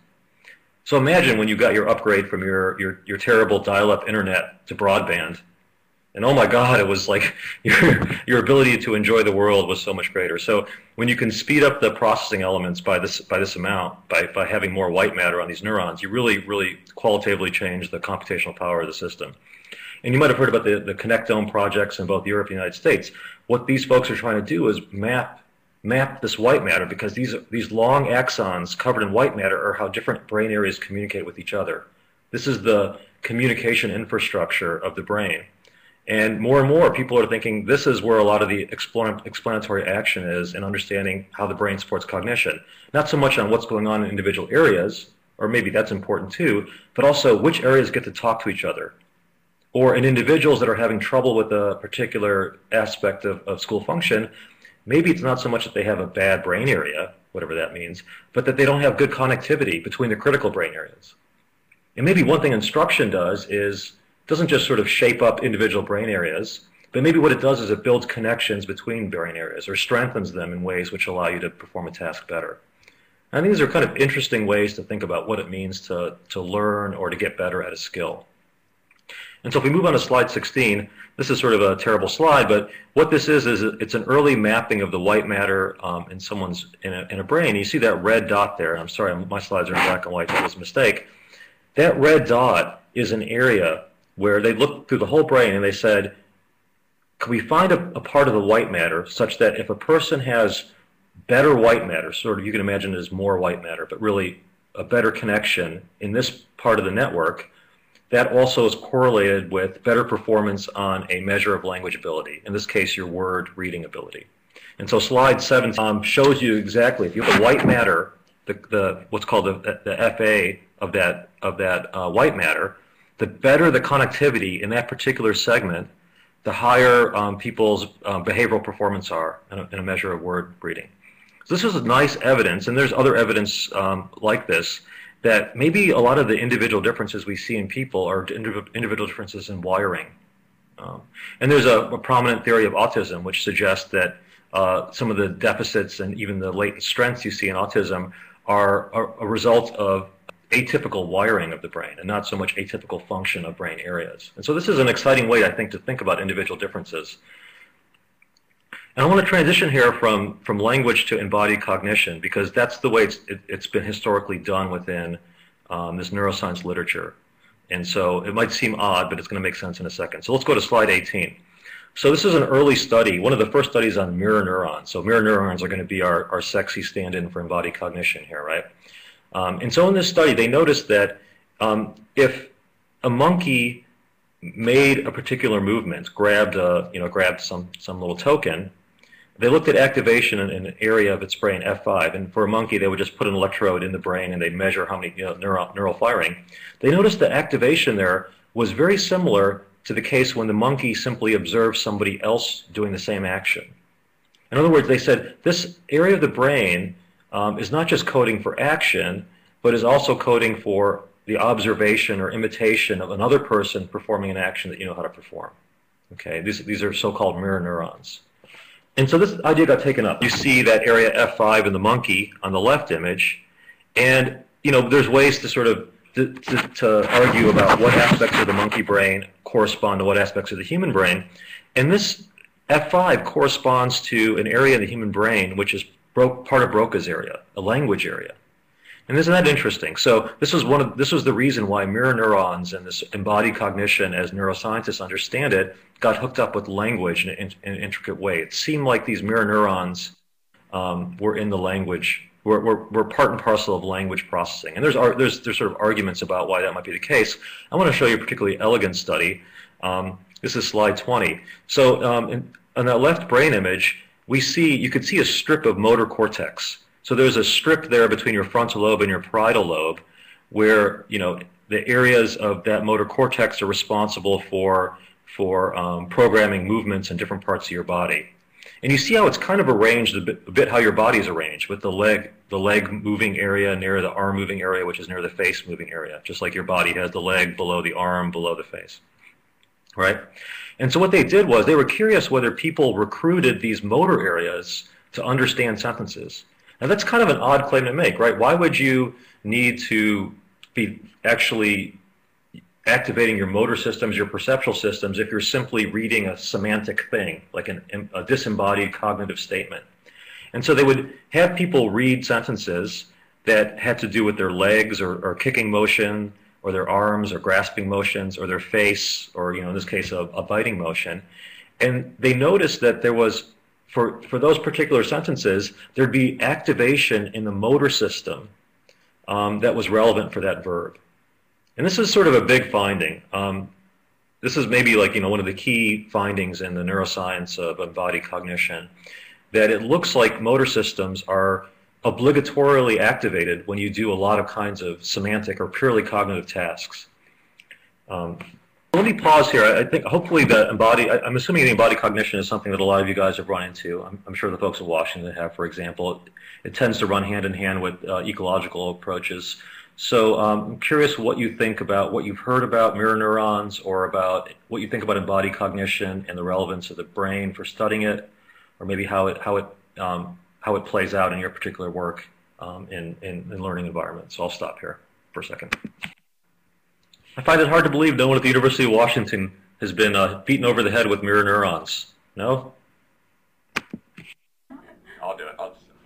So imagine when you got your upgrade from your, your, your terrible dial-up internet to broadband, and oh my God, it was like your, your ability to enjoy the world was so much greater. So when you can speed up the processing elements by this, by this amount, by, by having more white matter on these neurons, you really, really qualitatively change the computational power of the system. And you might have heard about the, the Connectome projects in both Europe and the United States. What these folks are trying to do is map map this white matter, because these, these long axons covered in white matter are how different brain areas communicate with each other. This is the communication infrastructure of the brain. And more and more people are thinking this is where a lot of the explanatory action is in understanding how the brain supports cognition. Not so much on what's going on in individual areas, or maybe that's important too, but also which areas get to talk to each other. Or in individuals that are having trouble with a particular aspect of, of school function, maybe it's not so much that they have a bad brain area, whatever that means, but that they don't have good connectivity between the critical brain areas. And maybe one thing instruction does is, doesn't just sort of shape up individual brain areas, but maybe what it does is it builds connections between brain areas or strengthens them in ways which allow you to perform a task better. And these are kind of interesting ways to think about what it means to, to learn or to get better at a skill. And so if we move on to slide sixteen, this is sort of a terrible slide, but what this is is it's an early mapping of the white matter um, in someone's in a, in a brain. You see that red dot there. I'm sorry, my slides are in black and white. That was a mistake. That red dot is an area where they looked through the whole brain and they said, can we find a, a part of the white matter such that if a person has better white matter, sort of you can imagine it as more white matter, but really a better connection in this part of the network, that also is correlated with better performance on a measure of language ability, in this case your word reading ability. And so slide seven um, shows you exactly, if you have the white matter, the, the, what's called the, the F A of that, of that uh, white matter, the better the connectivity in that particular segment, the higher um, people's um, behavioral performance are in a, in a measure of word reading. So this is nice evidence, and there's other evidence um, like this, that maybe a lot of the individual differences we see in people are individual differences in wiring. Um, and there's a, a prominent theory of autism which suggests that uh, some of the deficits and even the latent strengths you see in autism are, are a result of atypical wiring of the brain and not so much atypical function of brain areas. And so this is an exciting way, I think, to think about individual differences. And I want to transition here from, from language to embodied cognition because that's the way it's, it, it's been historically done within um, this neuroscience literature. And so it might seem odd, but it's going to make sense in a second. So let's go to slide eighteen. So this is an early study, one of the first studies on mirror neurons. So mirror neurons are going to be our, our sexy stand-in for embodied cognition here, right? Um, and so in this study, they noticed that um, if a monkey made a particular movement, grabbed a, you know, grabbed some, some little token, they looked at activation in, in an area of its brain, F five, and for a monkey, they would just put an electrode in the brain and they'd measure how many you know, neural, neural firing. They noticed the activation there was very similar to the case when the monkey simply observed somebody else doing the same action. In other words, they said this area of the brain um, is not just coding for action, but is also coding for the observation or imitation of another person performing an action that you know how to perform. Okay, these, these are so-called mirror neurons. And so this idea got taken up. You see that area F five in the monkey on the left image, and you know there's ways to sort of to, to, to argue about what aspects of the monkey brain correspond to what aspects of the human brain. And this F five corresponds to an area in the human brain which is Bro- part of Broca's area, a language area. And isn't that interesting? So this was one of this was the reason why mirror neurons and this embodied cognition, as neuroscientists understand it, got hooked up with language in, in, in an intricate way. It seemed like these mirror neurons um, were in the language, were, were, were part and parcel of language processing. And there's there's there's sort of arguments about why that might be the case. I want to show you a particularly elegant study. Um, this is slide twenty. So um, in, on that left brain image, we see you could see a strip of motor cortex. So there's a strip there between your frontal lobe and your parietal lobe where, you know, the areas of that motor cortex are responsible for, for um, programming movements in different parts of your body. And you see how it's kind of arranged a bit, a bit how your body is arranged, with the leg, the leg moving area near the arm moving area, which is near the face moving area, just like your body has the leg below the arm, below the face, right? And so what they did was they were curious whether people recruited these motor areas to understand sentences. Now that's kind of an odd claim to make, right? Why would you need to be actually activating your motor systems, your perceptual systems, if you're simply reading a semantic thing, like an, a disembodied cognitive statement? And so they would have people read sentences that had to do with their legs or, or kicking motion, or their arms or grasping motions, or their face, or, you know, in this case, a, a biting motion. And they noticed that there was For, for those particular sentences, there'd be activation in the motor system um, that was relevant for that verb. And this is sort of a big finding. Um, this is maybe like, you know, one of the key findings in the neuroscience of embodied cognition, that it looks like motor systems are obligatorily activated when you do a lot of kinds of semantic or purely cognitive tasks. Um, Let me pause here. I think hopefully the embodied, I'm assuming the embodied cognition is something that a lot of you guys have run into. I'm, I'm sure the folks in Washington have, for example. It, it tends to run hand in hand with uh, ecological approaches. So um, I'm curious what you think about what you've heard about mirror neurons, or about what you think about embodied cognition and the relevance of the brain for studying it, or maybe how it, how it, um, how it plays out in your particular work um, in, in, in learning environments. So I'll stop here for a second. I find it hard to believe no one at the University of Washington has been uh, beaten over the head with mirror neurons. No? I'll do it. I'll just...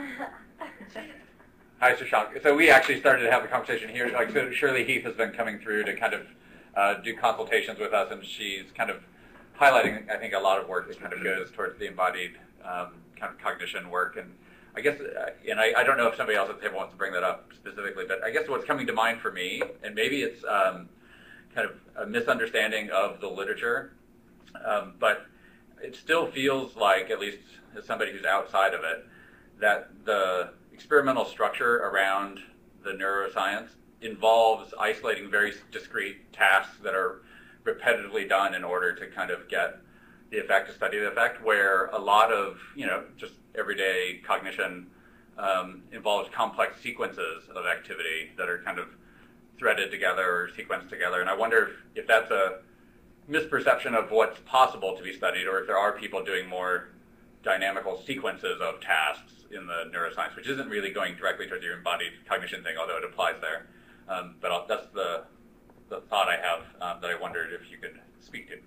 Hi, Shashank. So we actually started to have the conversation here. Like, so Shirley Heath has been coming through to kind of uh, do consultations with us, and she's kind of highlighting, I think, a lot of work that kind of goes towards the embodied um, kind of cognition work. And I guess, uh, and I, I don't know if somebody else at the table wants to bring that up specifically, but I guess what's coming to mind for me, and maybe it's um, kind of a misunderstanding of the literature, um, but it still feels like, at least as somebody who's outside of it, that the experimental structure around the neuroscience involves isolating very discrete tasks that are repetitively done in order to kind of get the effect, to study the effect, where a lot of, you know, just everyday cognition um, involves complex sequences of activity that are kind of threaded together or sequenced together. And I wonder if, if that's a misperception of what's possible to be studied, or if there are people doing more dynamical sequences of tasks in the neuroscience, which isn't really going directly towards your embodied cognition thing, although it applies there. Um, but I'll, that's the, the thought I have um, that I wondered if you could speak to.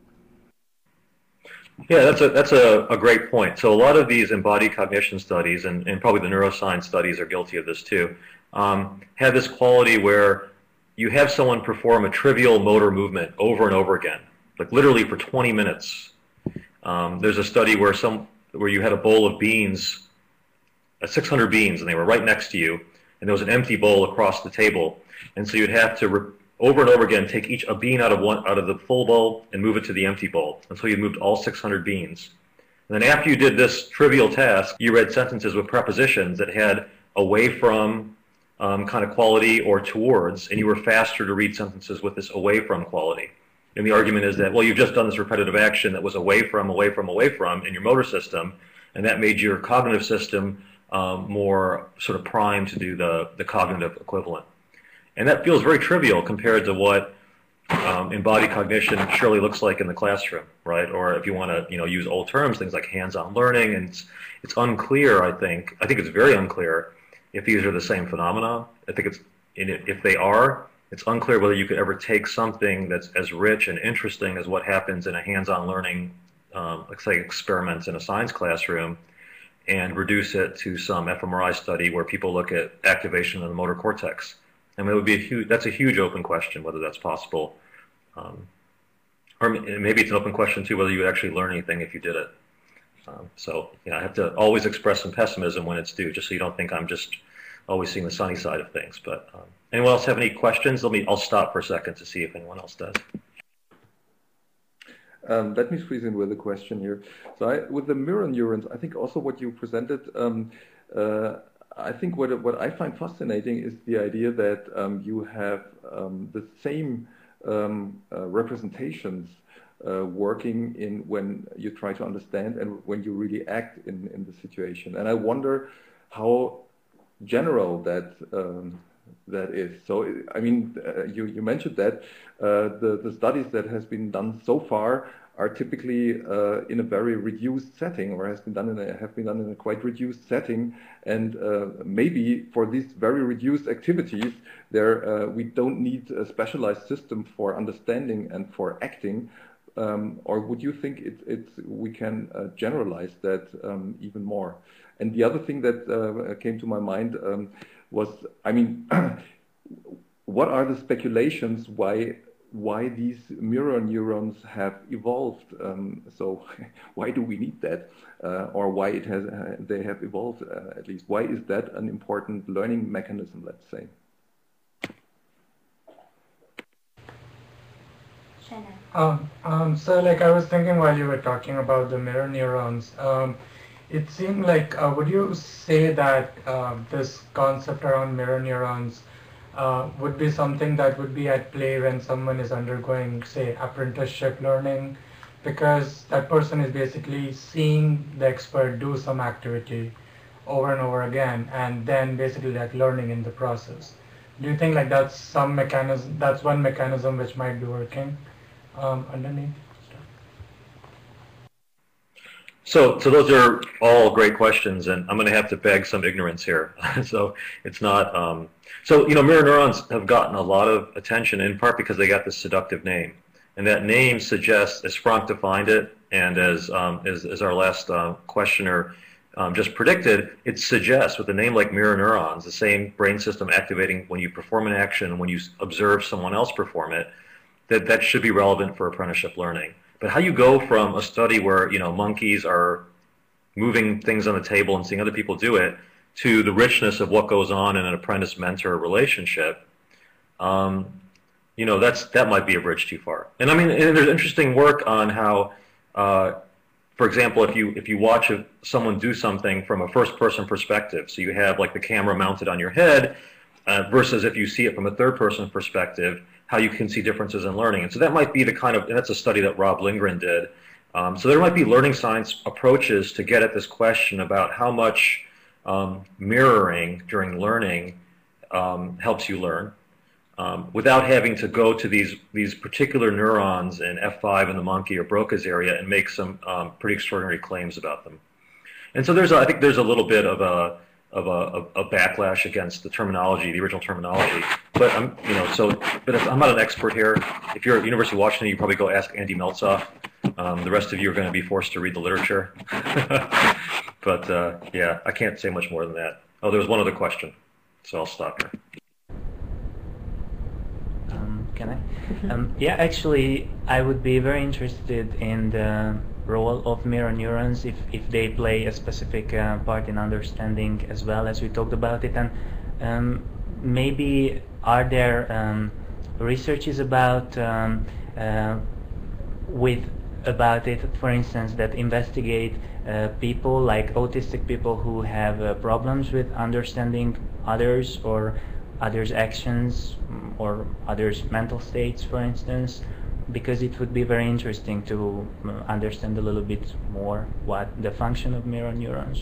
Yeah, that's a that's a, a great point. So a lot of these embodied cognition studies, and, and probably the neuroscience studies are guilty of this too, um, have this quality where you have someone perform a trivial motor movement over and over again, like literally for twenty minutes. Um, there's a study where some where you had a bowl of beans, uh, six hundred beans, and they were right next to you, and there was an empty bowl across the table, and so you'd have to re over and over again take each a bean out of one out of the full bowl and move it to the empty bowl until you moved all six hundred beans. And then after you did this trivial task, you read sentences with prepositions that had away from um, kind of quality or towards, and you were faster to read sentences with this away from quality. And the argument is that, well, you've just done this repetitive action that was away from, away from, away from in your motor system, and that made your cognitive system um, more sort of primed to do the, the cognitive equivalent. And that feels very trivial compared to what um, embodied cognition surely looks like in the classroom, right? Or if you want to, you know, use old terms, things like hands-on learning, and it's, it's unclear. I think I think it's very unclear if these are the same phenomena. I think it's if they are, it's unclear whether you could ever take something that's as rich and interesting as what happens in a hands-on learning, um, let's say, experiments in a science classroom, and reduce it to some fMRI study where people look at activation of the motor cortex. I mean, it would be a huge, that's a huge open question whether that's possible. Um, or maybe it's an open question too whether you would actually learn anything if you did it. Um, so, you know, I have to always express some pessimism when it's due, just so you don't think I'm just always seeing the sunny side of things. But um, anyone else have any questions? Let me, I'll stop for a second to see if anyone else does. Um, let me squeeze in with a question here. So I, with the mirror neurons, I think also what you presented, um, uh, I think what, what I find fascinating is the idea that um, you have um, the same um, uh, representations uh, working in when you try to understand and when you really act in, in the situation. And I wonder how general that um, that is. So, I mean, uh, you, you mentioned that uh, the, the studies that has been done so far are typically uh, in a very reduced setting, or has been done in a, have been done in a quite reduced setting. And uh, maybe for these very reduced activities, there uh, we don't need a specialized system for understanding and for acting. Um, or would you think it, it's, we can uh, generalize that um, even more? And the other thing that uh, came to my mind um, was, I mean, what are the speculations why why these mirror neurons have evolved? Um, so why do we need that, uh, or why it has uh, they have evolved uh, at least? Why is that an important learning mechanism? Let's say. Um, um, so, like, I was thinking while you were talking about the mirror neurons, um, it seemed like, uh, would you say that uh, this concept around mirror neurons uh, would be something that would be at play when someone is undergoing, say, apprenticeship learning, because that person is basically seeing the expert do some activity over and over again, and then basically like learning in the process. Do you think like that's some mechanism, that's one mechanism which might be working um, underneath? So, so those are all great questions, and I'm going to have to beg some ignorance here. So it's not. Um, so you know, mirror neurons have gotten a lot of attention in part because they got this seductive name, and that name suggests, as Frank defined it, and as um, as, as our last uh, questioner um, just predicted, it suggests with a name like mirror neurons, the same brain system activating when you perform an action and when you observe someone else perform it, that that should be relevant for apprenticeship learning. But how you go from a study where, you know, monkeys are moving things on the table and seeing other people do it to the richness of what goes on in an apprentice-mentor relationship, um, you know, that's that might be a bridge too far. And I mean, and there's interesting work on how, uh, for example, if you if you watch a, someone do something from a first-person perspective, so you have like the camera mounted on your head, uh, versus if you see it from a third-person perspective, how you can see differences in learning. And so that might be the kind of, and that's a study that Rob Lindgren did. Um, so there might be learning science approaches to get at this question about how much um, mirroring during learning um, helps you learn um, without having to go to these, these particular neurons in F five in the monkey or Broca's area and make some um, pretty extraordinary claims about them. And so there's, a, I think there's a little bit of a, of a, a backlash against the terminology, the original terminology. But I'm, you know, so, but if, I'm not an expert here. If you're at University of Washington, you probably go ask Andy Meltzoff. Um, the rest of you are going to be forced to read the literature. But uh, yeah, I can't say much more than that. Oh, there was one other question, so I'll stop here. Um, can I? Um, yeah, actually, I would be very interested in the role of mirror neurons if, if they play a specific uh, part in understanding as well, as we talked about it. And um, maybe are there um, researches about um, uh, with about it, for instance, that investigate uh, people like autistic people who have uh, problems with understanding others or others' actions or others' mental states, for instance, because it would be very interesting to understand a little bit more what the function of mirror neurons.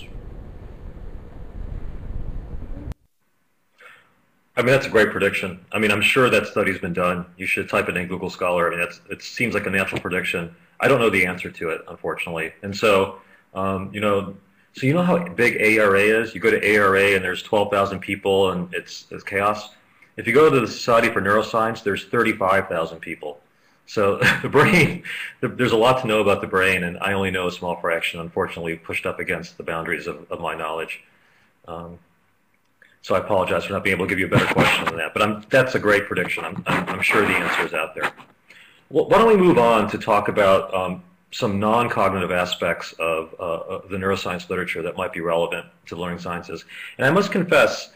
I mean, that's a great prediction. I mean, I'm sure that study's been done. You should type it in Google Scholar. I mean, that's, it seems like a natural prediction. I don't know the answer to it, unfortunately. And so, um, you know, so you know how big A R A is? You go to A R A and there's twelve thousand people and it's, it's chaos. If you go to the Society for Neuroscience, there's thirty-five thousand people. So the brain, there's a lot to know about the brain, and I only know a small fraction, unfortunately, pushed up against the boundaries of, of my knowledge. Um, so I apologize for not being able to give you a better question than that, but I'm, that's a great prediction. I'm, I'm, I'm sure the answer is out there. Well, why don't we move on to talk about um, some non-cognitive aspects of, uh, of the neuroscience literature that might be relevant to learning sciences. And I must confess,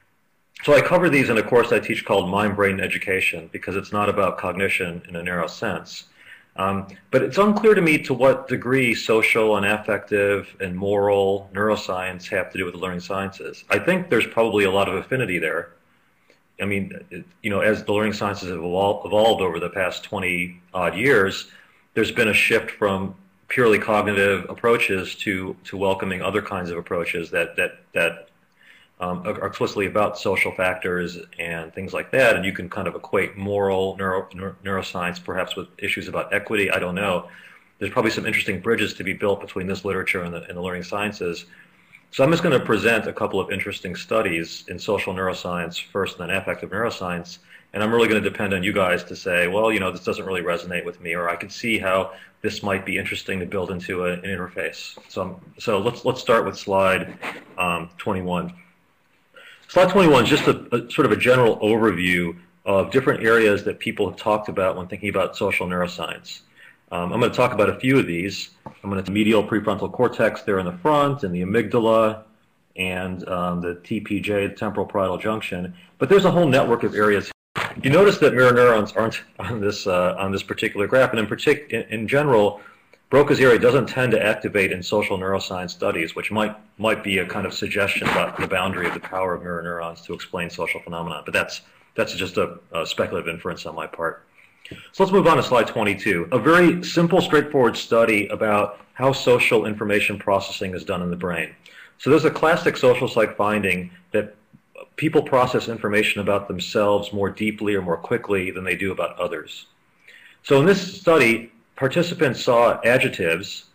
so I cover these in a course I teach called Mind-Brain Education because it's not about cognition in a narrow sense. Um, but it's unclear to me to what degree social and affective and moral neuroscience have to do with the learning sciences. I think there's probably a lot of affinity there. I mean, it, you know, as the learning sciences have evolved, evolved over the past twenty odd years, there's been a shift from purely cognitive approaches to, to welcoming other kinds of approaches that, that, that Um, are explicitly about social factors and things like that, and you can kind of equate moral neuro, neuro, neuroscience perhaps with issues about equity. I don't know. There's probably some interesting bridges to be built between this literature and the, and the learning sciences. So I'm just going to present a couple of interesting studies in social neuroscience first, and then affective neuroscience, and I'm really going to depend on you guys to say, well, you know, this doesn't really resonate with me, or I can see how this might be interesting to build into a, an interface. So, so let's let's start with slide um, twenty-one. Slide twenty-one is just a, a sort of a general overview of different areas that people have talked about when thinking about social neuroscience. Um, I'm going to talk about a few of these. I'm going to medial prefrontal cortex there in the front, and the amygdala, and um, the T P J, the temporal parietal junction. But there's a whole network of areas. You notice that mirror neurons aren't on this uh, on this particular graph, and in partic in, in general, Broca's area doesn't tend to activate in social neuroscience studies, which might might be a kind of suggestion about the boundary of the power of mirror neurons to explain social phenomena. But that's that's just a, a speculative inference on my part. So let's move on to slide twenty-two. A very simple, straightforward study about how social information processing is done in the brain. So there's a classic social psych finding that people process information about themselves more deeply or more quickly than they do about others. So in this study, participants saw adjectives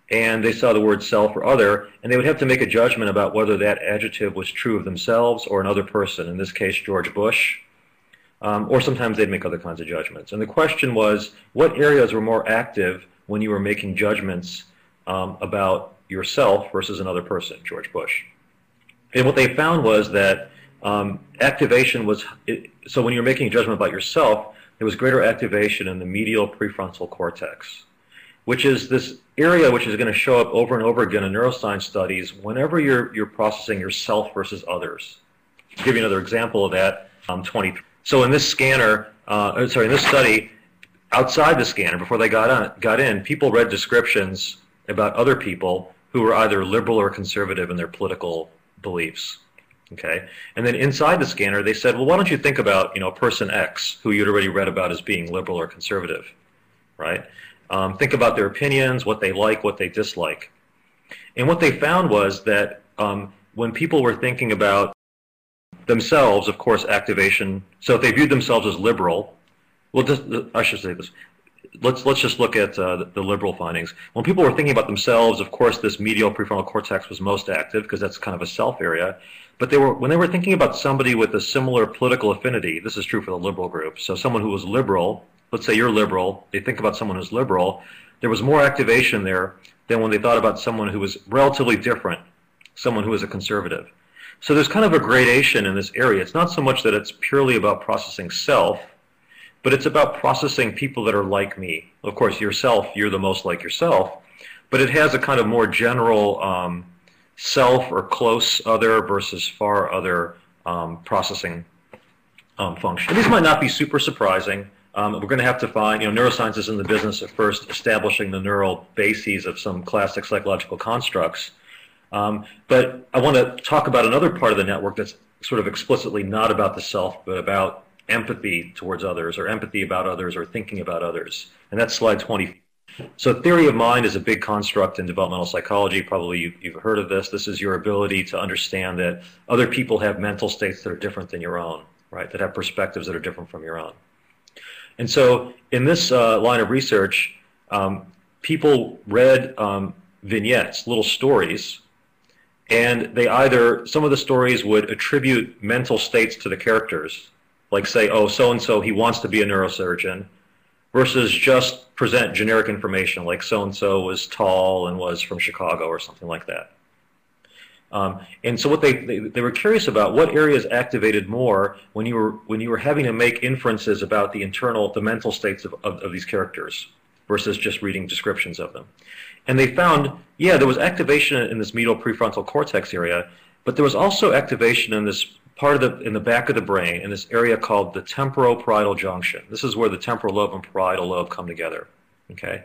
and they saw the word self or other, and they would have to make a judgment about whether that adjective was true of themselves or another person, in this case George Bush, um, or sometimes they'd make other kinds of judgments. And the question was, what areas were more active when you were making judgments um, about yourself versus another person, George Bush? And what they found was that um, activation was, it, so when you're making a judgment about yourself, there was greater activation in the medial prefrontal cortex, which is this area which is going to show up over and over again in neuroscience studies whenever you're, you're processing yourself versus others. To give you another example of that, um, twenty. So in this scanner, uh, sorry, in this study, outside the scanner, before they got, on, got in, people read descriptions about other people who were either liberal or conservative in their political beliefs. Okay, and then inside the scanner, they said, well, why don't you think about, you know, person X, who you'd already read about as being liberal or conservative, right? Um, think about their opinions, what they like, what they dislike. And what they found was that um, when people were thinking about themselves, of course, activation, so if they viewed themselves as liberal, well, just, I should say this, let's, let's just look at uh, the, the liberal findings. When people were thinking about themselves, of course, this medial prefrontal cortex was most active because that's kind of a self area. But they were, when they were thinking about somebody with a similar political affinity, this is true for the liberal group, so someone who was liberal, let's say you're liberal, they think about someone who's liberal, there was more activation there than when they thought about someone who was relatively different, someone who was a conservative. So there's kind of a gradation in this area. It's not so much that it's purely about processing self, but it's about processing people that are like me. Of course, yourself, you're the most like yourself, but it has a kind of more general um, self or close other versus far other um, processing um, function. And these might not be super surprising. Um, we're going to have to find, you know, neuroscience is in the business of first establishing the neural bases of some classic psychological constructs. Um, but I want to talk about another part of the network that's sort of explicitly not about the self, but about empathy towards others, or empathy about others, or thinking about others. And that's slide twenty. So theory of mind is a big construct in developmental psychology. Probably you've, you've heard of this. This is your ability to understand that other people have mental states that are different than your own, right? That have perspectives that are different from your own. And so in this uh, line of research, um, people read um, vignettes, little stories, and they either, some of the stories would attribute mental states to the characters, like say, oh, so-and-so, he wants to be a neurosurgeon, versus just present generic information, like so-and-so was tall and was from Chicago or something like that. Um, and so what they, they, they were curious about, what areas activated more when you were, when you were having to make inferences about the internal, the mental states of, of, of these characters versus just reading descriptions of them. And they found, yeah, there was activation in this medial prefrontal cortex area, but there was also activation in this part of the, in the back of the brain, in this area called the temporoparietal junction. This is where the temporal lobe and parietal lobe come together, okay?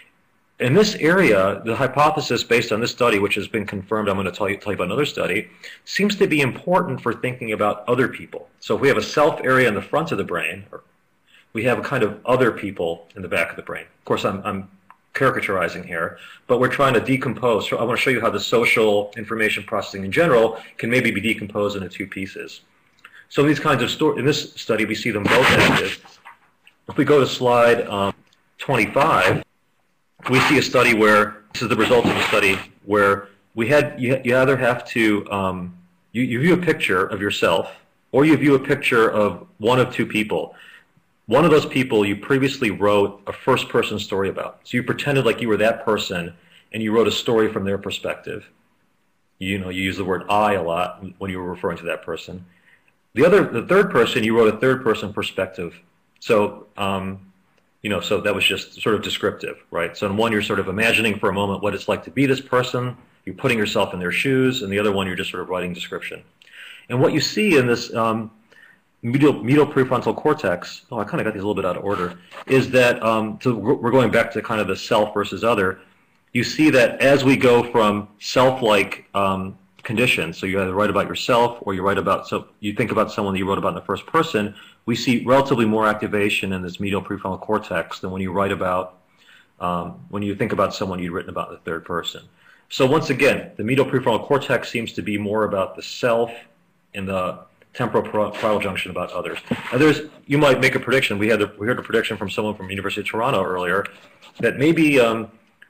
In this area, the hypothesis based on this study, which has been confirmed, I'm going to tell you, tell you about another study, seems to be important for thinking about other people. So if we have a self area in the front of the brain, we have a kind of other people in the back of the brain. Of course, I'm, I'm caricaturizing here, but we're trying to decompose. So I want to show you how the social information processing in general can maybe be decomposed into two pieces. So in these kinds of stories, in this study, we see them both active. If we go to slide um, twenty-five, we see a study where, this is the result of a study where we had, you, you either have to, um, you, you view a picture of yourself, or you view a picture of one of two people. One of those people you previously wrote a first-person story about. So you pretended like you were that person, and you wrote a story from their perspective. You know, you use the word I a lot when you were referring to that person. The other, the third person, you wrote a third-person perspective. So, um, you know, so that was just sort of descriptive, right? So in one, you're sort of imagining for a moment what it's like to be this person. You're putting yourself in their shoes, and the other one, you're just sort of writing description. And what you see in this um, medial, medial prefrontal cortex, oh, I kind of got these a little bit out of order, is that, um, so we're going back to kind of the self versus other. You see that as we go from self-like um, conditions, so you either write about yourself or you write about, so you think about someone that you wrote about in the first person, we see relatively more activation in this medial prefrontal cortex than when you write about, um, when you think about someone you'd written about in the third person. So once again, the medial prefrontal cortex seems to be more about the self and the temporal junction about others. Now there's, you might make a prediction. We had a, we heard a prediction from someone from the University of Toronto earlier that maybe um,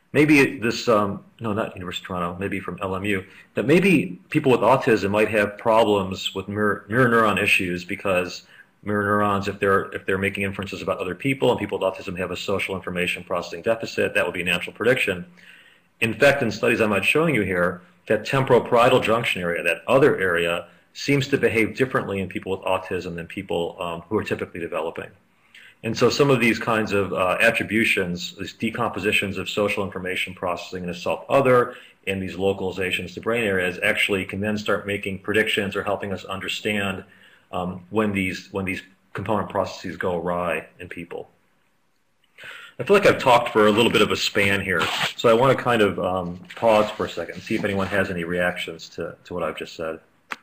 maybe this, um, no, not University of Toronto, maybe from L M U, that maybe people with autism might have problems with mirror, mirror neuron issues because mirror neurons, if they're if they're making inferences about other people, and people with autism have a social information processing deficit, that would be a natural prediction. In fact, in studies I'm not showing you here, that temporoparietal junction area, that other area, seems to behave differently in people with autism than people um, who are typically developing. And so some of these kinds of uh, attributions, these decompositions of social information processing in a self-other, and these localizations to brain areas actually can then start making predictions or helping us understand um, when these when these component processes go awry in people. I feel like I've talked for a little bit of a span here, so I want to kind of um, pause for a second and see if anyone has any reactions to, to what I've just said.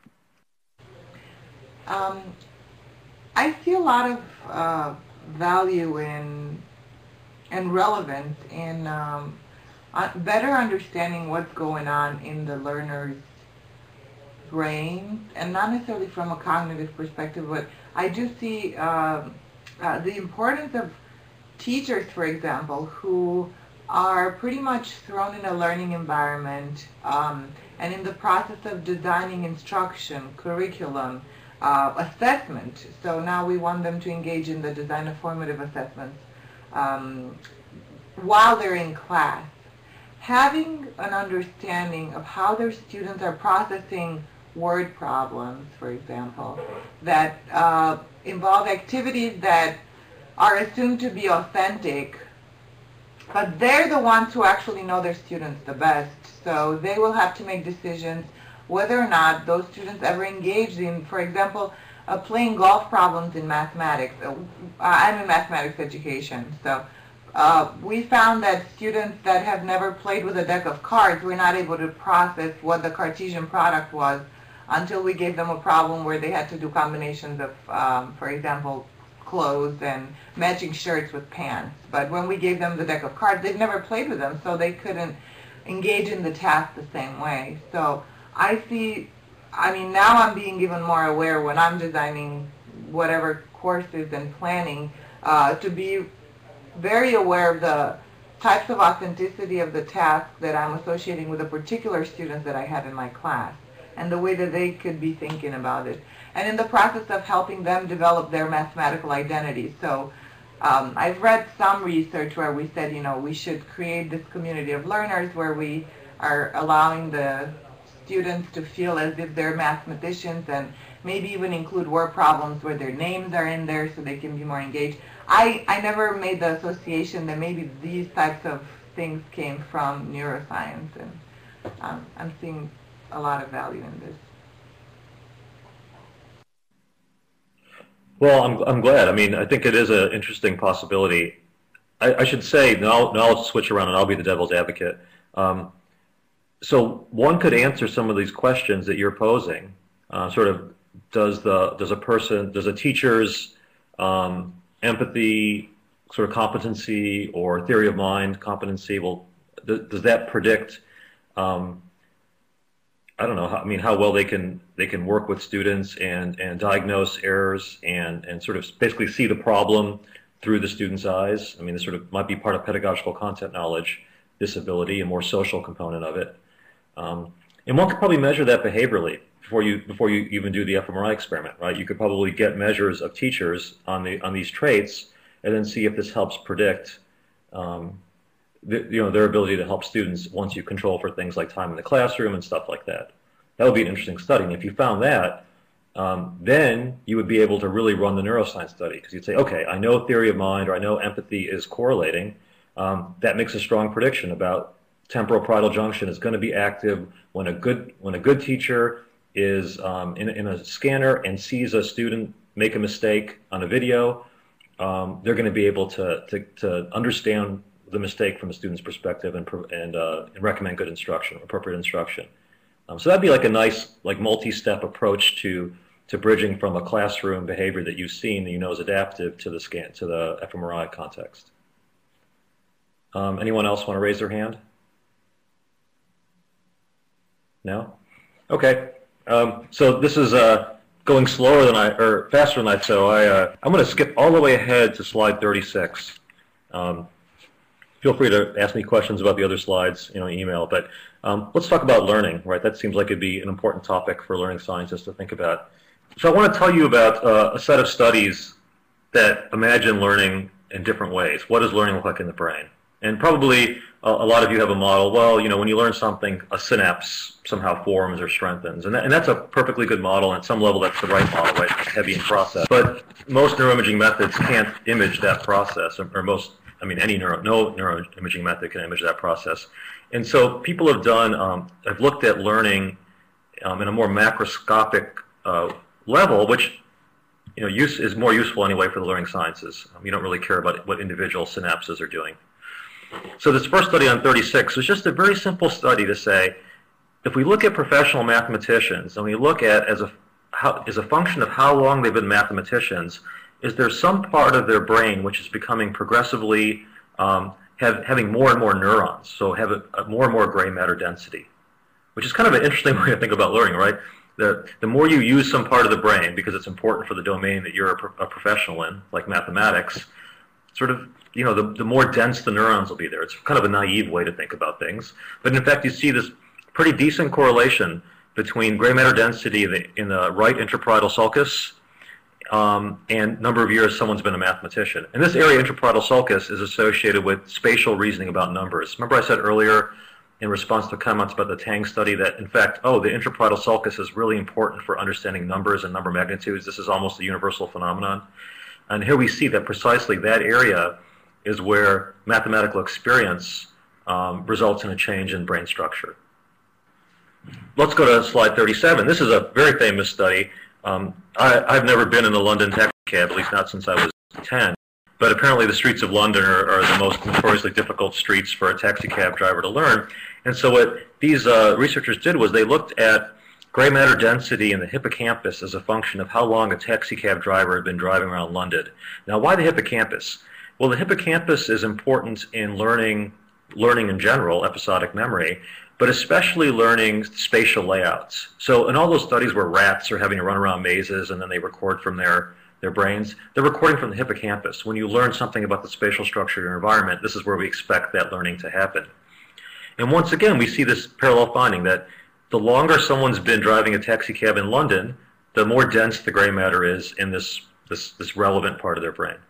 Um, I see a lot of uh, value in and relevance in um, uh, better understanding what's going on in the learner's brain, and not necessarily from a cognitive perspective, but I do see uh, uh, the importance of teachers, for example, who are pretty much thrown in a learning environment um, and in the process of designing instruction, curriculum, uh, assessment. So now we want them to engage in the design of formative assessments um, while they're in class. Having an understanding of how their students are processing word problems, for example, that uh, involve activities that are assumed to be authentic, but they're the ones who actually know their students the best. So they will have to make decisions whether or not those students ever engaged in, for example, uh, playing golf problems in mathematics. Uh, I'm in mathematics education, so uh, we found that students that have never played with a deck of cards were not able to process what the Cartesian product was until we gave them a problem where they had to do combinations of, um, for example, clothes and matching shirts with pants. But when we gave them the deck of cards, they'd never played with them, so they couldn't engage in the task the same way. So I see, I mean, now I'm being even more aware when I'm designing whatever courses and planning uh, to be very aware of the types of authenticity of the task that I'm associating with the particular students that I have in my class, and the way that they could be thinking about it, and in the process of helping them develop their mathematical identity. So um, I've read some research where we said, you know, we should create this community of learners where we are allowing the students to feel as if they're mathematicians, and maybe even include word problems where their names are in there so they can be more engaged. I, I never made the association that maybe these types of things came from neuroscience, and um, I'm seeing a lot of value in this. Well, I'm, I'm glad. I mean, I think it is an interesting possibility. I, I should say, now, now I'll switch around and I'll be the devil's advocate. Um, so one could answer some of these questions that you're posing. Uh, sort of, does the does a person, does a teacher's um, empathy, sort of competency, or theory of mind competency, well, th does that predict um, I don't know, how, I mean, how well they can they can work with students and, and diagnose errors and, and sort of basically see the problem through the student's eyes. I mean, this sort of might be part of pedagogical content knowledge, this ability, a more social component of it. Um, and one could probably measure that behaviorally before you before you even do the fMRI experiment, right? You could probably get measures of teachers on the on these traits and then see if this helps predict um, The, you know, their ability to help students once you control for things like time in the classroom and stuff like that. That would be an interesting study. And if you found that, um, then you would be able to really run the neuroscience study, because you'd say, okay, I know theory of mind, or I know empathy is correlating. Um, that makes a strong prediction about temporoparietal junction is going to be active when a good when a good teacher is um, in, in a scanner and sees a student make a mistake on a video. Um, they're going to be able to to, to understand the mistake from the student's perspective and, and, uh, and recommend good instruction, appropriate instruction. Um, so that'd be like a nice, like multi-step approach to to bridging from a classroom behavior that you've seen that you know is adaptive to the scan to the fMRI context. Um, anyone else want to raise their hand? No? Okay. Um, so this is uh, going slower than I, or faster than I. So I, uh, I'm going to skip all the way ahead to slide thirty-six. Um, feel free to ask me questions about the other slides, you know, email. But um, let's talk about learning, right? That seems like it'd be an important topic for learning scientists to think about. So I want to tell you about uh, a set of studies that imagine learning in different ways. What does learning look like in the brain? And probably uh, a lot of you have a model. Well, you know, when you learn something, a synapse somehow forms or strengthens, and, that, and that's a perfectly good model. And at some level, that's the right model, right? It's heavy in process. But most neuroimaging methods can't image that process, or, or most, I mean, any neuro, no neuroimaging method can image that process. And so people have done, um, have looked at learning um, in a more macroscopic uh, level, which you know, use is more useful anyway for the learning sciences. Um, you don't really care about what individual synapses are doing. So this first study on thirty-six was just a very simple study to say, if we look at professional mathematicians and we look at as a how, as a function of how long they've been mathematicians, is there some part of their brain which is becoming progressively um, have, having more and more neurons, so have a, a more and more gray matter density, which is kind of an interesting way to think about learning, right? The, the more you use some part of the brain because it's important for the domain that you're a, pro a professional in, like mathematics, sort of, you know, the, the more dense the neurons will be there. It's kind of a naive way to think about things. But in fact, you see this pretty decent correlation between gray matter density in the, in the right intraparietal sulcus um, and number of years someone's been a mathematician. And this area, intraparietal sulcus, is associated with spatial reasoning about numbers. Remember I said earlier, in response to comments about the Tang study, that in fact, oh, the intraparietal sulcus is really important for understanding numbers and number magnitudes. This is almost a universal phenomenon. And here we see that precisely that area is where mathematical experience um, results in a change in brain structure. Let's go to slide thirty-seven. This is a very famous study. Um, I, I've never been in a London taxi cab, at least not since I was ten. But apparently the streets of London are, are the most notoriously difficult streets for a taxi cab driver to learn. And so what these uh, researchers did was they looked at gray matter density in the hippocampus as a function of how long a taxi cab driver had been driving around London. Now, why the hippocampus? Well, the hippocampus is important in learning, learning in general, episodic memory, but especially learning spatial layouts. So in all those studies where rats are having to run around mazes and then they record from their their brains, they're recording from the hippocampus. When you learn something about the spatial structure of your environment, this is where we expect that learning to happen. And once again, we see this parallel finding that the longer someone's been driving a taxi cab in London, the more dense the gray matter is in this, this, this relevant part of their brain.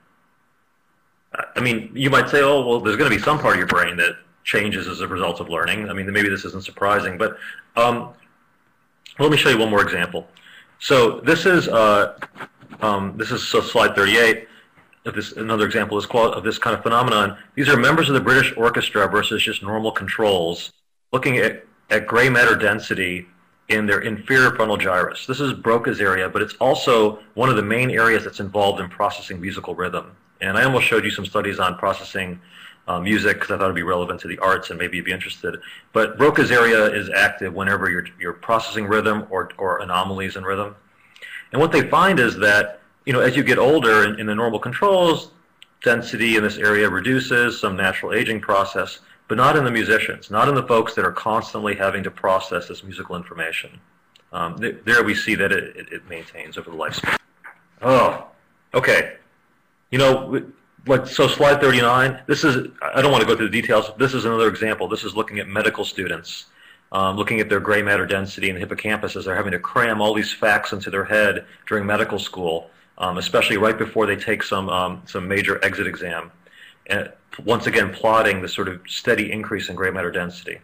I mean, you might say, oh, well, there's going to be some part of your brain that changes as a result of learning. I mean, maybe this isn't surprising, but um, let me show you one more example. So this is uh, Um, this is so slide thirty-eight. Of this, another example is of this kind of phenomenon. These are members of the British Orchestra versus just normal controls, looking at, at gray matter density in their inferior frontal gyrus. This is Broca's area, but it's also one of the main areas that's involved in processing musical rhythm. And I almost showed you some studies on processing uh, music because I thought it would be relevant to the arts and maybe you'd be interested. But Broca's area is active whenever you're, you're processing rhythm or, or anomalies in rhythm. And what they find is that, you know, as you get older in, in the normal controls, density in this area reduces, some natural aging process, but not in the musicians, not in the folks that are constantly having to process this musical information. Um, th there we see that it, it, it maintains over the lifespan. Oh, okay. You know, like, so slide thirty-nine, this is, I don't want to go through the details, this is another example. This is looking at medical students. Um, looking at their gray matter density in the hippocampus as they're having to cram all these facts into their head during medical school, um, especially right before they take some, um, some major exit exam. And once again, plotting the sort of steady increase in gray matter density.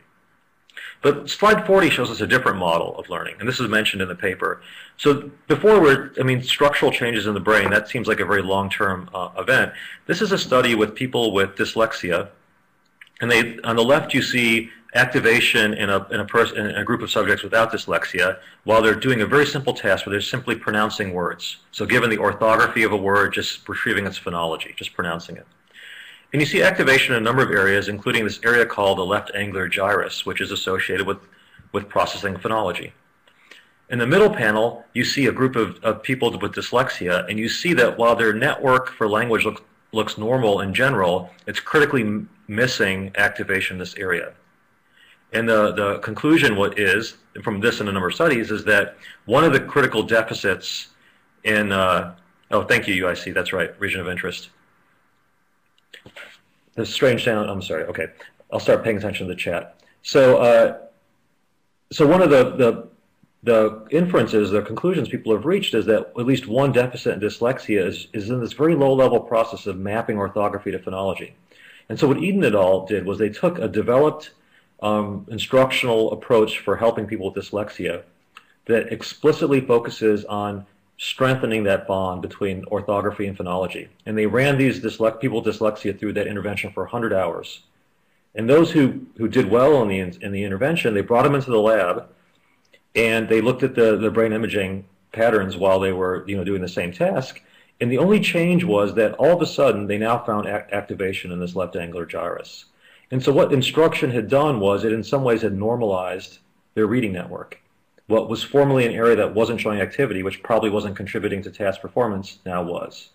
But slide forty shows us a different model of learning, and this is mentioned in the paper. So before we're, I mean, structural changes in the brain, that seems like a very long-term uh, event. This is a study with people with dyslexia, and they, on the left you see activation in a, in, a person, in a group of subjects without dyslexia while they're doing a very simple task where they're simply pronouncing words. So given the orthography of a word, just retrieving its phonology, just pronouncing it. And you see activation in a number of areas, including this area called the left angular gyrus, which is associated with, with processing phonology. In the middle panel, you see a group of, of people with dyslexia, and you see that while their network for language look, looks normal in general, it's critically missing activation in this area. And the, the conclusion what is, from this and a number of studies, is that one of the critical deficits in, uh, oh, thank you, U I C, that's right, region of interest. the strange sound, I'm sorry, okay. I'll start paying attention to the chat. So, uh, so one of the, the, the inferences, the conclusions people have reached is that at least one deficit in dyslexia is, is in this very low-level process of mapping orthography to phonology. And so what Eden et al. Did was they took a developed um, instructional approach for helping people with dyslexia that explicitly focuses on strengthening that bond between orthography and phonology. And they ran these dyslex people with dyslexia through that intervention for one hundred hours. And those who, who did well in the, in the intervention, they brought them into the lab, and they looked at the, the brain imaging patterns while they were you know, doing the same task. And the only change was that all of a sudden, they now found ac activation in this left angular gyrus. And so what instruction had done was it in some ways had normalized their reading network. What was formerly an area that wasn't showing activity, which probably wasn't contributing to task performance, now was.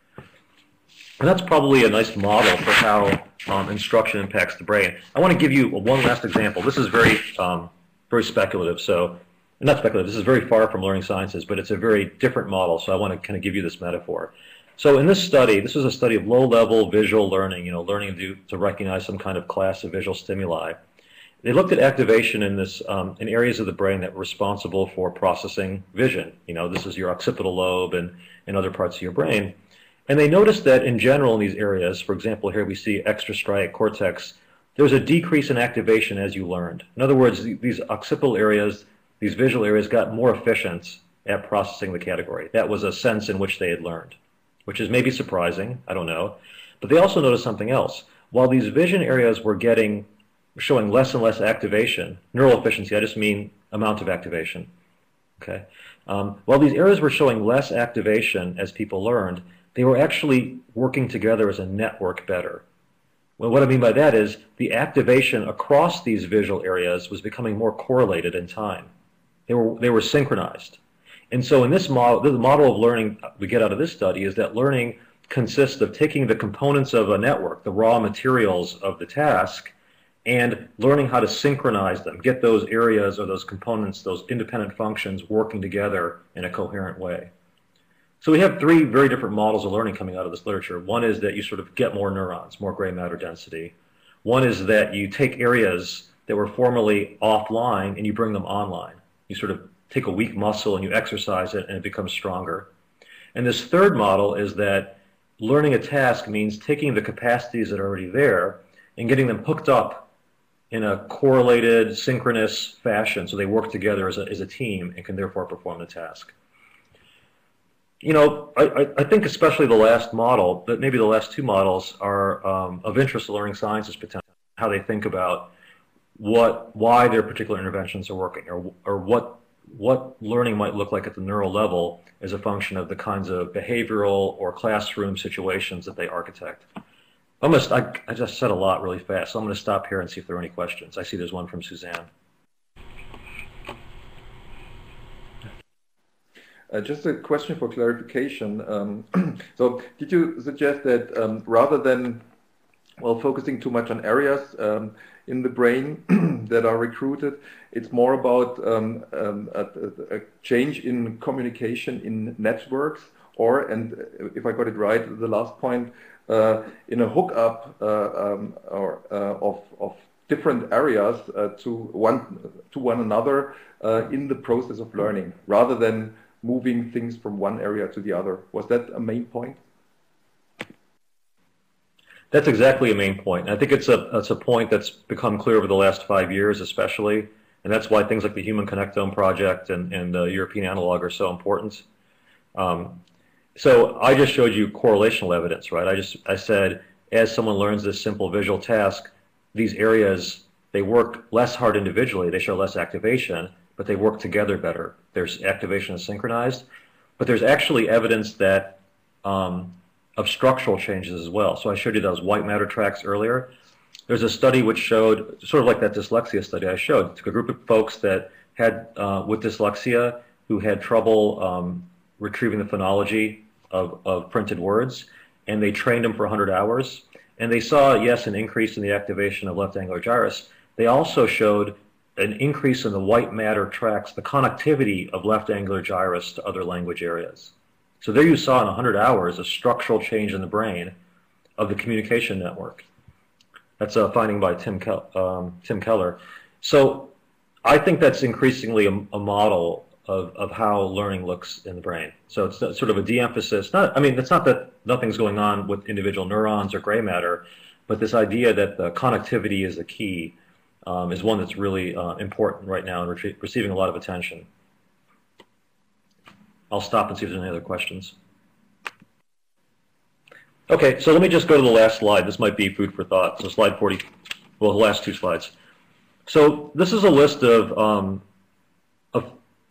And that's probably a nice model for how um, instruction impacts the brain. I want to give you one last example. This is very, um, very speculative. So, not speculative. This is very far from learning sciences, but it's a very different model. So I want to kind of give you this metaphor. So in this study, this was a study of low-level visual learning. You know, learning to, to recognize some kind of class of visual stimuli. They looked at activation in this um, in areas of the brain that were responsible for processing vision. You know, this is your occipital lobe and, and other parts of your brain. And they noticed that in general in these areas, for example, here we see extrastriate cortex, there was a decrease in activation as you learned. In other words, these occipital areas, these visual areas got more efficient at processing the category. That was a sense in which they had learned, which is maybe surprising, I don't know. But they also noticed something else. While these vision areas were getting, showing less and less activation, neural efficiency, I just mean amount of activation, okay? Um, while these areas were showing less activation as people learned, they were actually working together as a network better. Well, what I mean by that is the activation across these visual areas was becoming more correlated in time. They were, they were synchronized. And so in this model, the model of learning we get out of this study is that learning consists of taking the components of a network, the raw materials of the task, and learning how to synchronize them, get those areas or those components, those independent functions working together in a coherent way. So we have three very different models of learning coming out of this literature. One is that you sort of get more neurons, more gray matter density. One is that you take areas that were formerly offline and you bring them online. You sort of take a weak muscle and you exercise it and it becomes stronger. And this third model is that learning a task means taking the capacities that are already there and getting them hooked up in a correlated, synchronous fashion so they work together as a, as a team and can therefore perform the task. You know, I, I think especially the last model, but maybe the last two models are um, of interest to learning sciences potential, how they think about what, why their particular interventions are working, or, or what, what learning might look like at the neural level as a function of the kinds of behavioral or classroom situations that they architect. Almost, I, I just said a lot really fast, so I'm going to stop here and see if there are any questions. I see there's one from Suzanne. Uh, just a question for clarification. Um, so did you suggest that um, rather than, well, focusing too much on areas um, in the brain that are recruited, it's more about um, um, a, a change in communication in networks, or, and if I got it right, the last point, uh, in a hookup uh, um, or, uh, of, of different areas uh, to, one, to one another uh, in the process of learning, rather than moving things from one area to the other. Was that a main point? That's exactly a main point. I think it's a, it's a point that's become clear over the last five years especially, and that's why things like the Human Connectome Project and, and the European Analog are so important. Um, so I just showed you correlational evidence, right? I just I said, as someone learns this simple visual task, these areas, they work less hard individually, they show less activation, but they work together better. There's activation is synchronized, but there's actually evidence that um, of structural changes as well. So I showed you those white matter tracks earlier. There's a study which showed, sort of like that dyslexia study I showed, took a group of folks that had, uh, with dyslexia, who had trouble um, retrieving the phonology of, of printed words, and they trained them for one hundred hours. And they saw, yes, an increase in the activation of left angular gyrus. They also showed an increase in the white matter tracks, the connectivity of left angular gyrus to other language areas. So there you saw in one hundred hours a structural change in the brain of the communication network. That's a finding by Tim, Kel um, Tim Keller. So I think that's increasingly a, a model of, of how learning looks in the brain. So it's sort of a de-emphasis. Not, I mean, it's not that nothing's going on with individual neurons or gray matter, but this idea that the connectivity is the key um, is one that's really uh, important right now and re receiving a lot of attention. I'll stop and see if there's any other questions. Okay, so let me just go to the last slide. This might be food for thought. So slide forty, well, the last two slides. So this is a list of, um, of,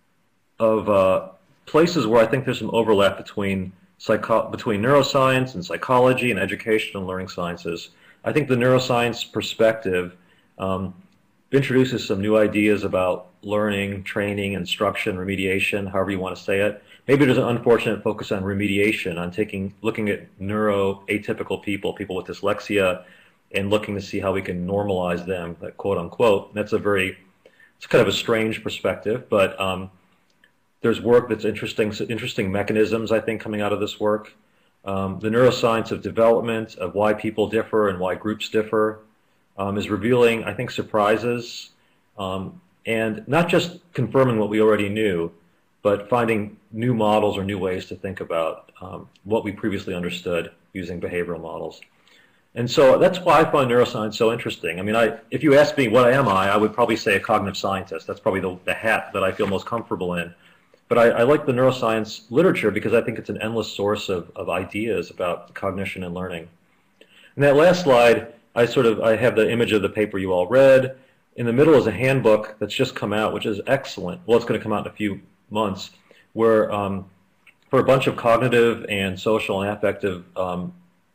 of uh, places where I think there's some overlap between, psycho between neuroscience and psychology and education and learning sciences. I think the neuroscience perspective um, introduces some new ideas about learning, training, instruction, remediation, however you want to say it. Maybe there's an unfortunate focus on remediation, on taking, looking at neuroatypical people, people with dyslexia, and looking to see how we can normalize them, quote unquote. That's a very, it's kind of a strange perspective, but um, there's work that's interesting, interesting mechanisms, I think, coming out of this work. Um, the neuroscience of development, of why people differ and why groups differ, um, is revealing, I think, surprises, um, and not just confirming what we already knew, but finding new models or new ways to think about um, what we previously understood using behavioral models. And so that's why I find neuroscience so interesting. I mean, I, if you ask me what am I, I would probably say a cognitive scientist. That's probably the, the hat that I feel most comfortable in. But I, I like the neuroscience literature because I think it's an endless source of, of ideas about cognition and learning. In that last slide, I sort of, I have the image of the paper you all read. In the middle is a handbook that's just come out, which is excellent. Well, it's going to come out in a few months, where um, for a bunch of cognitive and social and affective um,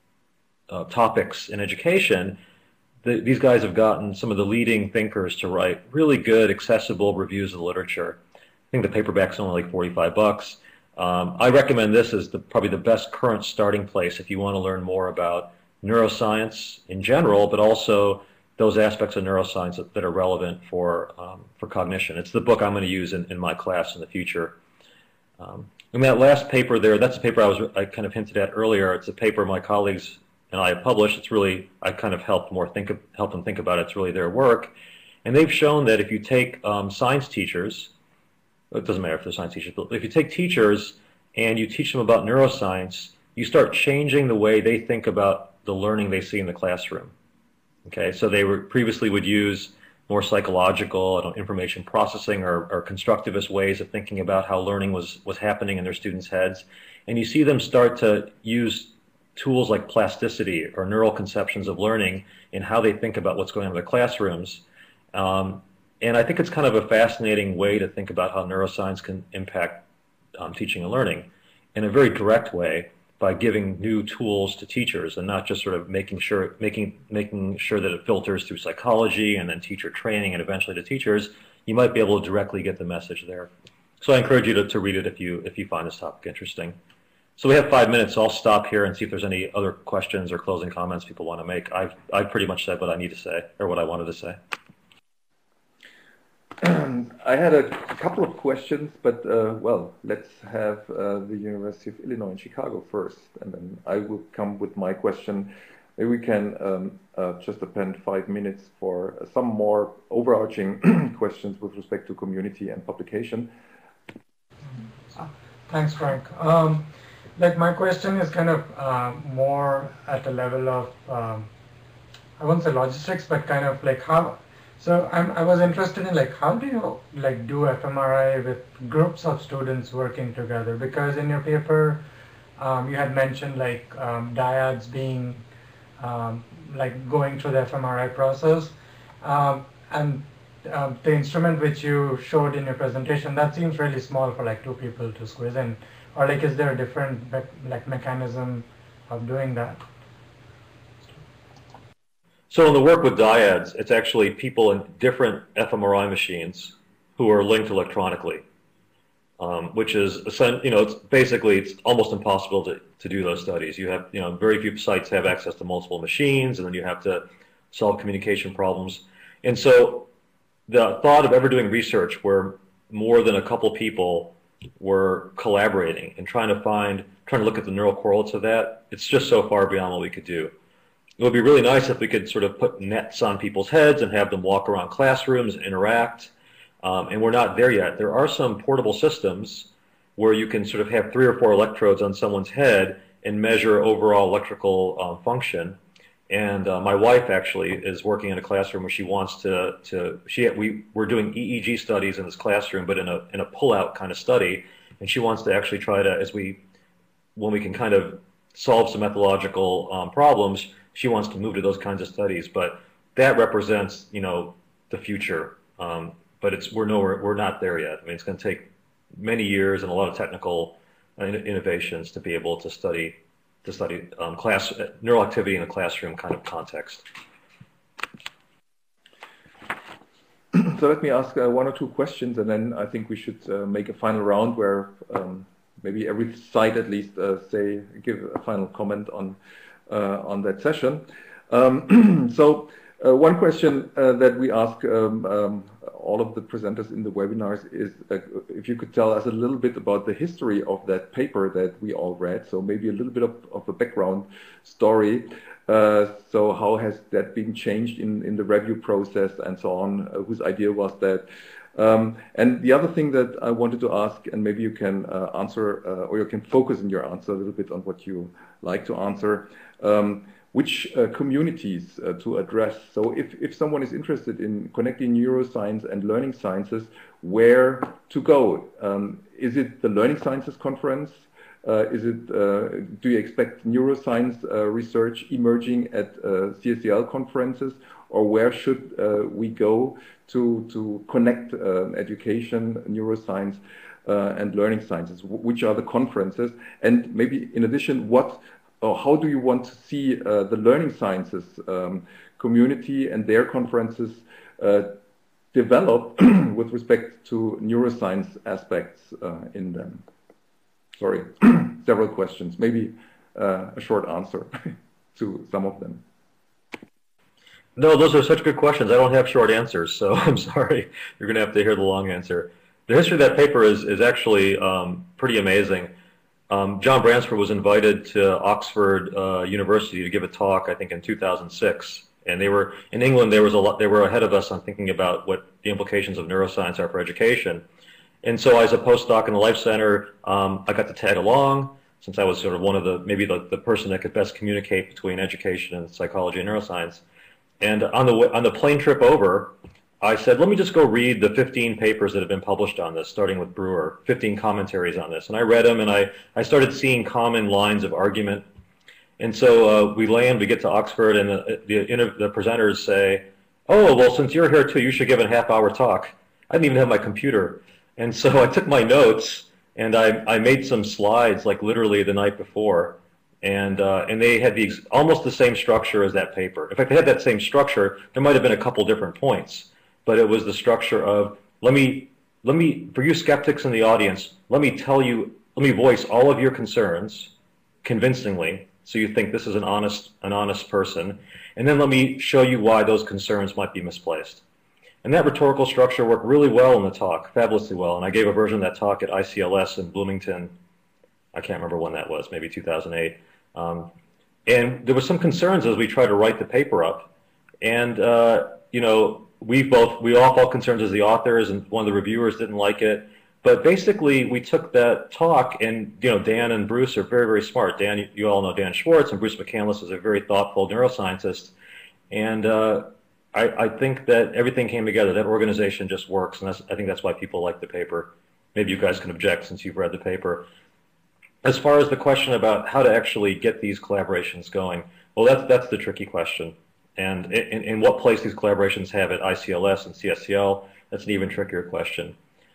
uh, topics in education, the, these guys have gotten some of the leading thinkers to write really good, accessible reviews of the literature. I think the paperback's only like forty-five bucks. Um, I recommend this as the, probably the best current starting place if you want to learn more about neuroscience in general, but also those aspects of neuroscience that, that are relevant for, um, for cognition. It's the book I'm going to use in, in my class in the future. Um, and that last paper there, that's a paper I, was, I kind of hinted at earlier. It's a paper my colleagues and I have published. It's really, I kind of helped more think of, help them think about it. It's really their work. And they've shown that if you take um, science teachers, it doesn't matter if they're science teachers, but if you take teachers and you teach them about neuroscience, you start changing the way they think about the learning they see in the classroom. Okay, so they were previously would use more psychological, I don't, information processing or, or constructivist ways of thinking about how learning was, was happening in their students' heads. And you see them start to use tools like plasticity or neural conceptions of learning in how they think about what's going on in their classrooms. Um, and I think it's kind of a fascinating way to think about how neuroscience can impact um, teaching and learning in a very direct way, by giving new tools to teachers and not just sort of making sure making making sure that it filters through psychology and then teacher training and eventually to teachers. You might be able to directly get the message there. So I encourage you to, to read it if you if you find this topic interesting. So we have five minutes, so I'll stop here and see if there's any other questions or closing comments people want to make. I've I've pretty much said what I need to say or what I wanted to say. I had a couple of questions, but uh, well, let's have uh, the University of Illinois in Chicago first, and then I will come with my question. Maybe we can um, uh, just append five minutes for some more overarching questions with respect to community and publication. Thanks, Frank. Um, like my question is kind of uh, more at the level of, um, I won't say logistics, but kind of like how. So I'm, I was interested in like how do you like do fMRI with groups of students working together? Because in your paper, um, you had mentioned like um, dyads being um, like going through the fMRI process, um, and um, the instrument which you showed in your presentation, that seems really small for like two people to squeeze in. Or like is there a different like mechanism of doing that? So in the work with dyads, it's actually people in different fMRI machines who are linked electronically, um, which is, you know, it's basically, it's almost impossible to, to do those studies. You have, you know, very few sites have access to multiple machines, and then you have to solve communication problems. And so the thought of ever doing research where more than a couple people were collaborating and trying to find, trying to look at the neural correlates of that, it's just so far beyond what we could do. it would be really nice if we could sort of put nets on people's heads and have them walk around classrooms and interact. Um, and we're not there yet. There are some portable systems where you can sort of have three or four electrodes on someone's head and measure overall electrical um, function. And uh, my wife actually is working in a classroom where she wants to, to she, we, we're doing E E G studies in this classroom, but in a, in a pull-out kind of study. And she wants to actually try to, as we, when we can kind of solve some methodological um, problems, she wants to move to those kinds of studies. But that represents, you know, the future. Um, but it's, we're nowhere, we're not there yet. I mean, it's going to take many years and a lot of technical uh, innovations to be able to study to study um, class uh, neural activity in a classroom kind of context. So let me ask uh, one or two questions, and then I think we should uh, make a final round where um, maybe every side at least uh, say give a final comment on uh, on that session. Um, so uh, one question uh, that we ask um, um, all of the presenters in the webinars is uh, if you could tell us a little bit about the history of that paper that we all read. So maybe a little bit of, of a background story. Uh, so how has that been changed in, in the review process and so on? Uh, whose idea was that? Um, and the other thing that I wanted to ask, and maybe you can uh, answer, uh, or you can focus in your answer a little bit on what you like to answer. Um, which uh, communities uh, to address. So if, if someone is interested in connecting neuroscience and learning sciences, where to go? Um, is it the Learning Sciences Conference? Uh, is it, uh, do you expect neuroscience uh, research emerging at uh, C S C L conferences? Or where should uh, we go to, to connect uh, education, neuroscience, uh, and learning sciences? Which are the conferences? And maybe in addition, what or how do you want to see uh, the learning sciences um, community and their conferences uh, develop with respect to neuroscience aspects uh, in them? Sorry, several questions, maybe uh, a short answer to some of them. No, those are such good questions. I don't have short answers, so I'm sorry. You're going to have to hear the long answer. The history of that paper is, is actually um, pretty amazing. Um, John Bransford was invited to Oxford uh, University to give a talk, I think, in two thousand six. And they were in England. There was a lot. They were ahead of us on thinking about what the implications of neuroscience are for education. And so, as a postdoc in the Life Center, um, I got to tag along since I was sort of one of the maybe the, the person that could best communicate between education and psychology and neuroscience. And on the on the plane trip over, I said, let me just go read the fifteen papers that have been published on this, starting with Brewer, fifteen commentaries on this. And I read them, and I, I started seeing common lines of argument. And so uh, we land, we get to Oxford, and the, the, the presenters say, oh, well, since you're here too, you should give a half-hour talk. I didn't even have my computer. And so I took my notes, and I, I made some slides, like literally the night before. And, uh, and they had the, almost the same structure as that paper. In fact, they had that same structure. There might have been a couple different points. But it was the structure of, let me, let me, for you skeptics in the audience, let me tell you, let me voice all of your concerns convincingly, so you think this is an honest, an honest person, and then let me show you why those concerns might be misplaced. And that rhetorical structure worked really well in the talk, fabulously well, and I gave a version of that talk at I C L S in Bloomington. I can't remember when that was, maybe two thousand eight. Um, and there were some concerns as we tried to write the paper up, and, uh, you know, we both, we all felt concerned as the authors, and one of the reviewers didn't like it. But basically, we took that talk, and, you know, Dan and Bruce are very, very smart. Dan, you, you all know Dan Schwartz, and Bruce McCandless is a very thoughtful neuroscientist. And uh, I, I think that everything came together. That organization just works, and that's, I think that's why people like the paper. Maybe you guys can object since you've read the paper. As far as the question about how to actually get these collaborations going, well, that's, that's the tricky question. And in, in what place these collaborations have at I C L S and C S C L, that's an even trickier question.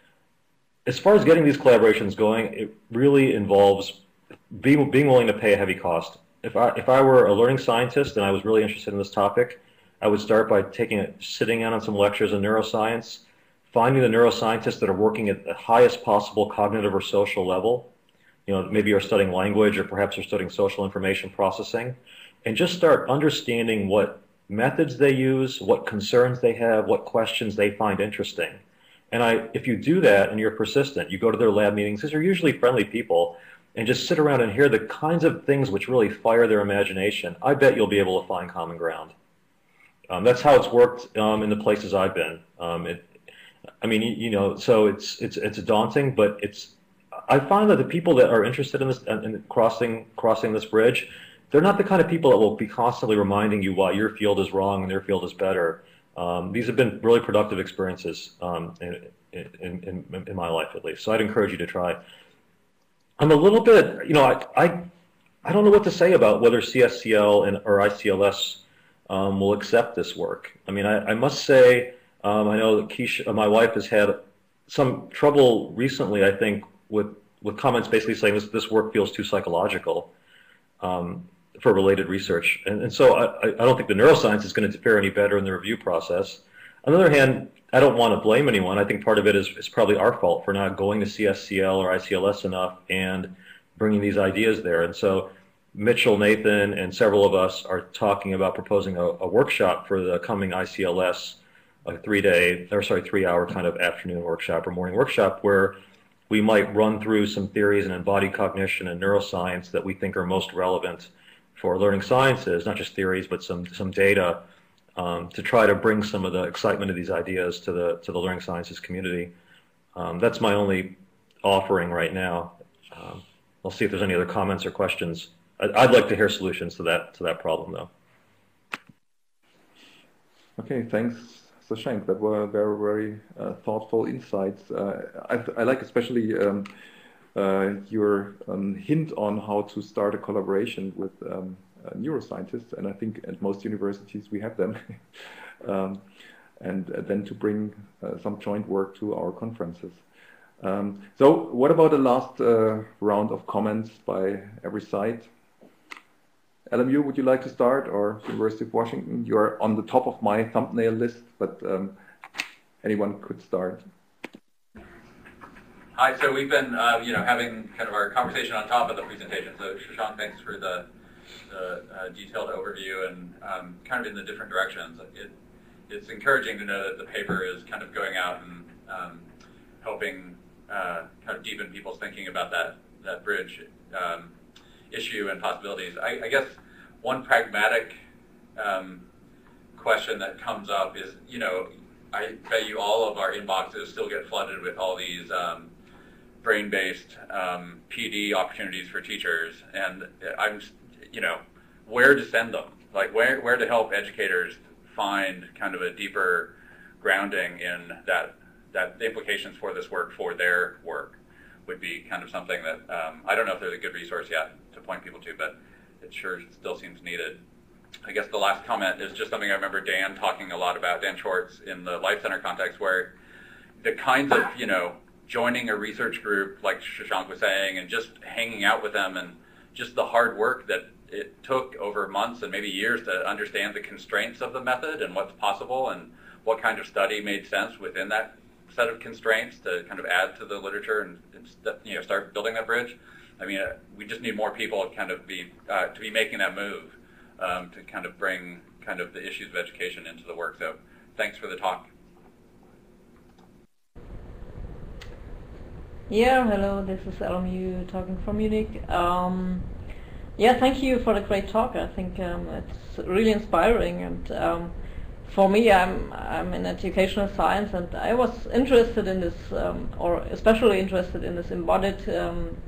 As far as getting these collaborations going, it really involves being, being willing to pay a heavy cost. If I, if I were a learning scientist and I was really interested in this topic, I would start by taking it, sitting in on some lectures in neuroscience, finding the neuroscientists that are working at the highest possible cognitive or social level. You know, maybe you're studying language, or perhaps you're studying social information processing, and just start understanding what methods they use, what concerns they have, what questions they find interesting. And I, if you do that and you're persistent, you go to their lab meetings. These are usually friendly people, and just sit around and hear the kinds of things which really fire their imagination, I bet you'll be able to find common ground. Um, that's how it's worked um, in the places I've been. Um, it, I mean, you, you know, so it's it's it's daunting, but it's. I find that the people that are interested in this in crossing crossing this bridge, they're not the kind of people that will be constantly reminding you why your field is wrong and their field is better. Um, these have been really productive experiences um, in, in, in, in my life, at least. So I'd encourage you to try. I'm a little bit, you know, I, I, I don't know what to say about whether C S C L and, or I C L S um, will accept this work. I mean, I, I must say, um, I know that Keisha, my wife, has had some trouble recently, I think, with, with comments basically saying this, this work feels too psychological. Um, for related research. And, and so I, I don't think the neuroscience is going to fare any better in the review process. On the other hand, I don't want to blame anyone. I think part of it is, is probably our fault for not going to C S C L or I C L S enough and bringing these ideas there. And so Mitchell, Nathan, and several of us are talking about proposing a, a workshop for the coming I C L S, a three-day, or sorry, three-hour kind of afternoon workshop or morning workshop where we might run through some theories in embodied cognition and neuroscience that we think are most relevant for learning sciences, not just theories, but some some data um, to try to bring some of the excitement of these ideas to the to the learning sciences community. Um, that's my only offering right now. Um, I'll see if there's any other comments or questions. I'd, I'd like to hear solutions to that to that problem, though. Okay, thanks, Sashank. That were very very uh, thoughtful insights. Uh, I, I like especially. Um, Uh, your um, hint on how to start a collaboration with um, uh, neuroscientists, and I think at most universities we have them, um, and uh, then to bring uh, some joint work to our conferences. Um, so what about the last uh, round of comments by every side? L M U, would you like to start, or University of Washington? You're on the top of my thumbnail list, but um, anyone could start. Hi, so we've been, uh, you know, having kind of our conversation on top of the presentation. So Shashank, thanks for the, the uh, detailed overview and um, kind of in the different directions. It, it's encouraging to know that the paper is kind of going out and um, helping uh, kind of deepen people's thinking about that, that bridge um, issue and possibilities. I, I guess one pragmatic um, question that comes up is, you know, I bet you all of our inboxes still get flooded with all these um, brain-based um, P D opportunities for teachers, and I'm, you know, where to send them, like where where to help educators find kind of a deeper grounding in that that the implications for this work for their work would be kind of something that um, I don't know if there's a good resource yet to point people to, but it sure still seems needed. I guess the last comment is just something I remember Dan talking a lot about, Dan Schwartz, in the Life Center context, where the kinds of, you know, joining a research group, like Shashank was saying, and just hanging out with them, and just the hard work that it took over months and maybe years to understand the constraints of the method and what's possible and what kind of study made sense within that set of constraints to kind of add to the literature and, and you know, start building that bridge. I mean, uh, we just need more people to kind of be uh, to be making that move um, to kind of bring kind of the issues of education into the work. So thanks for the talk. Yeah, hello, this is L M U talking from Munich. Um, yeah, thank you for the great talk. I think um, it's really inspiring, and um, for me, I'm I'm in educational science, and I was interested in this, um, or especially interested in this embodied um,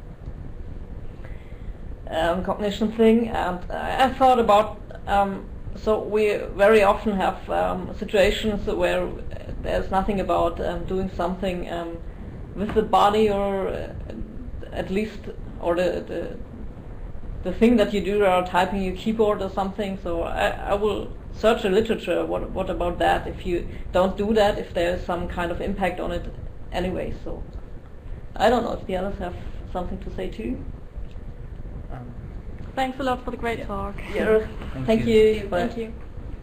um, cognition thing, and I thought about. Um, so we very often have um, situations where there's nothing about um, doing something. Um, with the body, or uh, at least, or the, the the thing that you do, or typing your keyboard or something. So I, I will search the literature. What what about that? If you don't do that, if there is some kind of impact on it anyway. So I don't know if the others have something to say too. Um, Thanks a lot for the great yeah. talk. Yeah. Thank, Thank you. you. Thank Bye. you. you.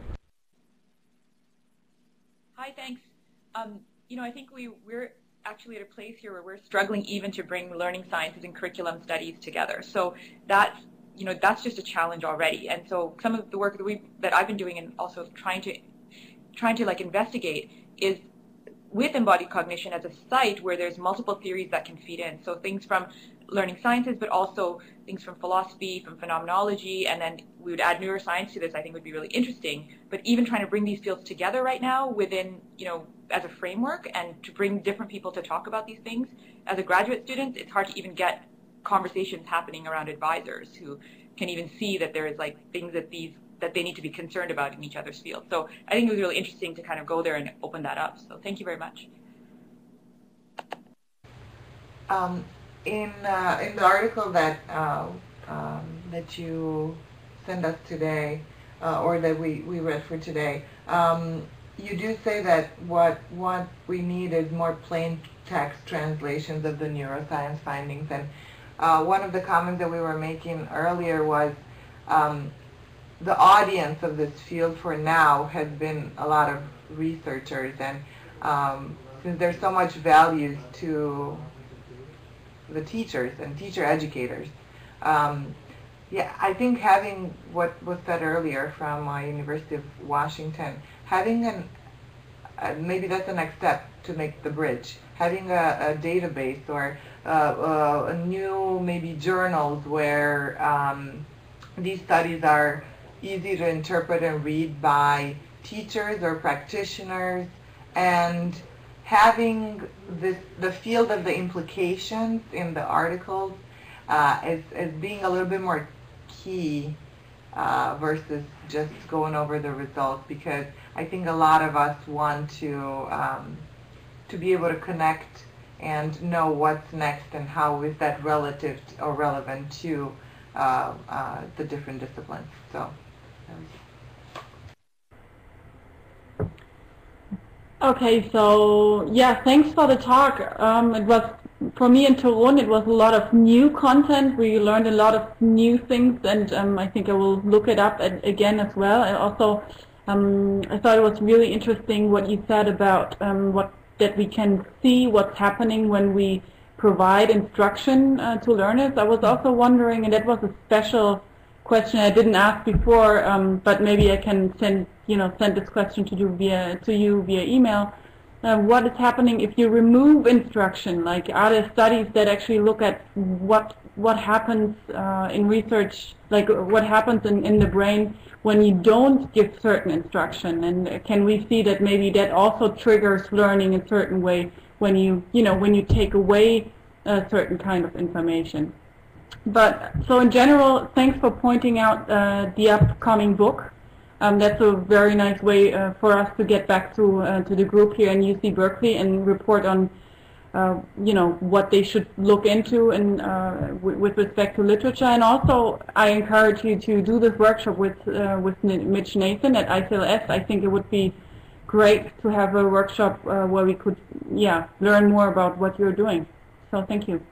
Hi, thanks. Um, you know, I think we we're actually at a place here where we're struggling even to bring learning sciences and curriculum studies together. So that, you know, that's just a challenge already. And so some of the work that we that I've been doing and also trying to trying to like investigate is with embodied cognition as a site where there's multiple theories that can feed in. So things from learning sciences, but also things from philosophy, from phenomenology, and then we would add neuroscience to this. I think would be really interesting. But even trying to bring these fields together right now within, you know, as a framework, and to bring different people to talk about these things. As a graduate student, it's hard to even get conversations happening around advisors who can even see that there is like things that these that they need to be concerned about in each other's field. So I think it was really interesting to kind of go there and open that up. So thank you very much. Um, in uh, in the article that uh, um, that you sent us today, uh, or that we, we read for today, um, you do say that what what we need is more plain text translations of the neuroscience findings. And uh, one of the comments that we were making earlier was um, the audience of this field for now has been a lot of researchers, and um, since there's so much value to the teachers and teacher educators, um, yeah, I think having what was said earlier from uh, University of Washington, having an uh, maybe that's the next step to make the bridge, having a, a database or uh, uh, a new maybe journals where um, these studies are easy to interpret and read by teachers or practitioners, and having this, the field of the implications in the articles uh, as, as being a little bit more key uh, versus just going over the results, because I think a lot of us want to um, to be able to connect and know what's next and how is that relative or relevant to uh, uh, the different disciplines. So. Okay, so yeah, thanks for the talk. Um, it was, for me and Torun, it was a lot of new content. We learned a lot of new things, and um, I think I will look it up at, again as well. And also, um, I thought it was really interesting what you said about um, what that we can see what's happening when we provide instruction uh, to learners. I was also wondering, and that was a special question I didn't ask before, um, but maybe I can send you know send this question to you via to you via email. Uh, what is happening if you remove instruction? Like, are there studies that actually look at what what happens uh, in research, like what happens in, in the brain when you don't give certain instruction? And can we see that maybe that also triggers learning in a certain way when you you know when you take away a certain kind of information? But so in general, thanks for pointing out uh, the upcoming book. Um, that's a very nice way uh, for us to get back to uh, to the group here in U C Berkeley and report on, uh, you know, what they should look into and uh, with respect to literature. And also, I encourage you to do this workshop with uh, with Mitch Nathan at I C L S. I think it would be great to have a workshop uh, where we could, yeah, learn more about what you're doing. So thank you.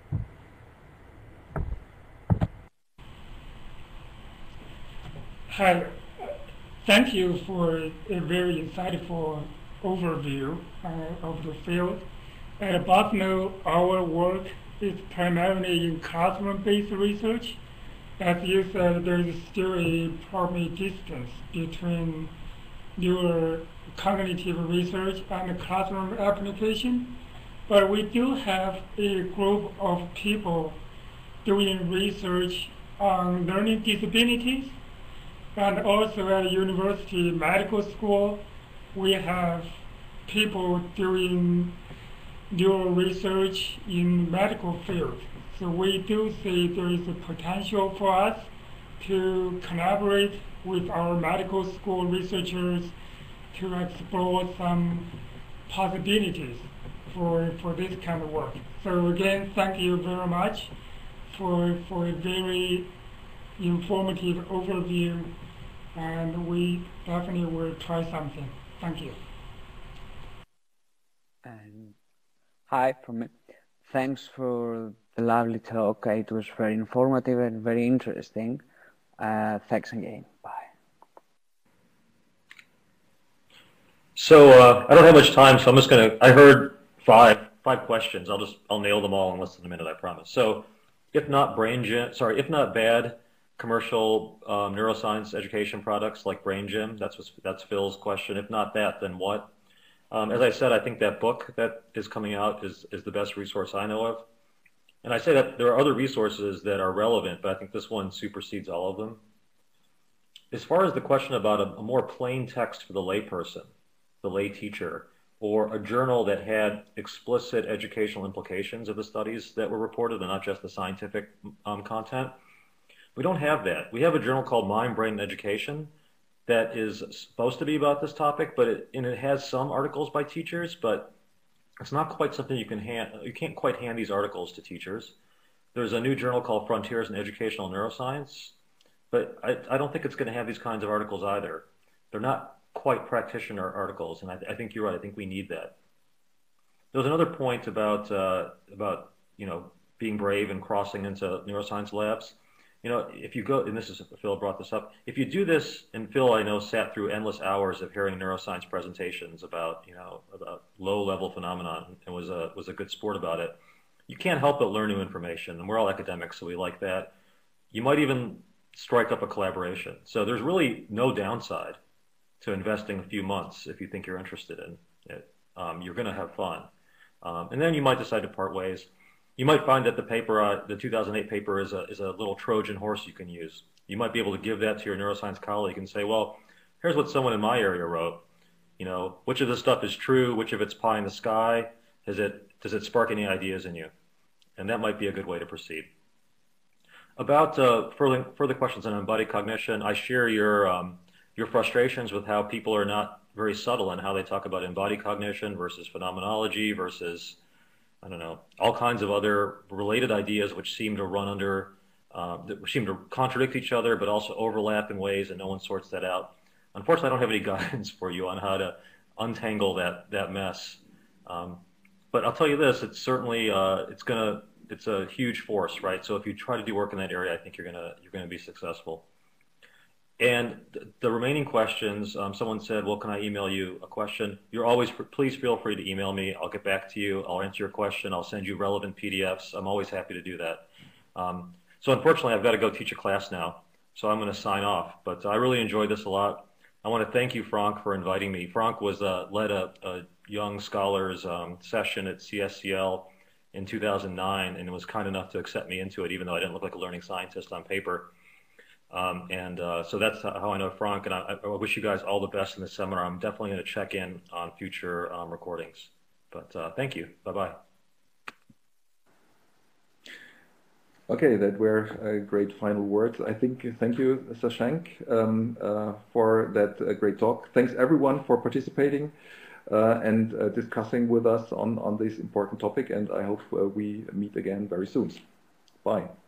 Hi, thank you for a very insightful overview uh, of the field. At Bosno, our work is primarily in classroom-based research. As you said, there is still a probably distance between your cognitive research and classroom application. But we do have a group of people doing research on learning disabilities. And also at University Medical School, we have people doing neural research in medical field. So we do see there is a potential for us to collaborate with our medical school researchers to explore some possibilities for, for this kind of work. So again, thank you very much for, for a very informative overview, and we definitely will try something. Thank you. And hi from me. Thanks for the lovely talk. It was very informative and very interesting. Uh, thanks again. Bye. So uh, I don't have much time, so I'm just gonna. I heard five five questions. I'll just I'll nail them all in less than a minute, I promise. So, if not brain gym, sorry, if not bad. Commercial um, neuroscience education products like Brain Gym. That's what's, that's Phil's question. If not that, then what? Um, as I said, I think that book that is coming out is is the best resource I know of. And I say that there are other resources that are relevant, but I think this one supersedes all of them. As far as the question about a, a more plain text for the layperson, the lay teacher, or a journal that had explicit educational implications of the studies that were reported and not just the scientific um, content, we don't have that. We have a journal called Mind, Brain, and Education that is supposed to be about this topic, but it, and it has some articles by teachers, but it's not quite something you can hand, you can't quite hand these articles to teachers. There's a new journal called Frontiers in Educational Neuroscience, but I, I don't think it's going to have these kinds of articles either. They're not quite practitioner articles, and I, I think you're right. I think we need that. There was another point about uh, about you know being brave and crossing into neuroscience labs. You know, if you go, and this is Phil brought this up. If you do this, and Phil, I know, sat through endless hours of hearing neuroscience presentations about you know about low-level phenomenon and was a was a good sport about it. You can't help but learn new information, and we're all academics, so we like that. You might even strike up a collaboration. So there's really no downside to investing a few months if you think you're interested in it. Um, you're going to have fun. Um, and then you might decide to part ways. You might find that the paper, uh, the two thousand eight paper is a, is a little Trojan horse you can use. You might be able to give that to your neuroscience colleague and say, well, here's what someone in my area wrote. You know, which of this stuff is true? Which of it's pie in the sky? Is it, does it spark any ideas in you? And that might be a good way to proceed. About uh, further, further questions on embodied cognition, I share your, um, your frustrations with how people are not very subtle in how they talk about embodied cognition versus phenomenology versus, I don't know, all kinds of other related ideas which seem to run under, uh, that seem to contradict each other but also overlap in ways and no one sorts that out. Unfortunately, I don't have any guidance for you on how to untangle that, that mess. Um, but I'll tell you this, it's certainly, uh, it's gonna, it's a huge force, right? So if you try to do work in that area, I think you're gonna, you're gonna be successful. And the remaining questions, um, someone said, well, can I email you a question? You're always, please feel free to email me. I'll get back to you. I'll answer your question. I'll send you relevant P D Fs. I'm always happy to do that. Um, so unfortunately, I've got to go teach a class now. So I'm going to sign off. But I really enjoyed this a lot. I want to thank you, Frank, for inviting me. Frank was uh, led a, a young scholars um, session at C S C L in two thousand nine and was kind enough to accept me into it, even though I didn't look like a learning scientist on paper. Um, and uh, so that's how I know Frank, and I, I wish you guys all the best in the seminar. I'm definitely going to check in on future um, recordings. But uh, thank you. Bye-bye. Okay, that were uh, great final words. I think, thank you, Sashank, um, uh, for that uh, great talk. Thanks, everyone, for participating uh, and uh, discussing with us on, on this important topic, and I hope uh, we meet again very soon. Bye.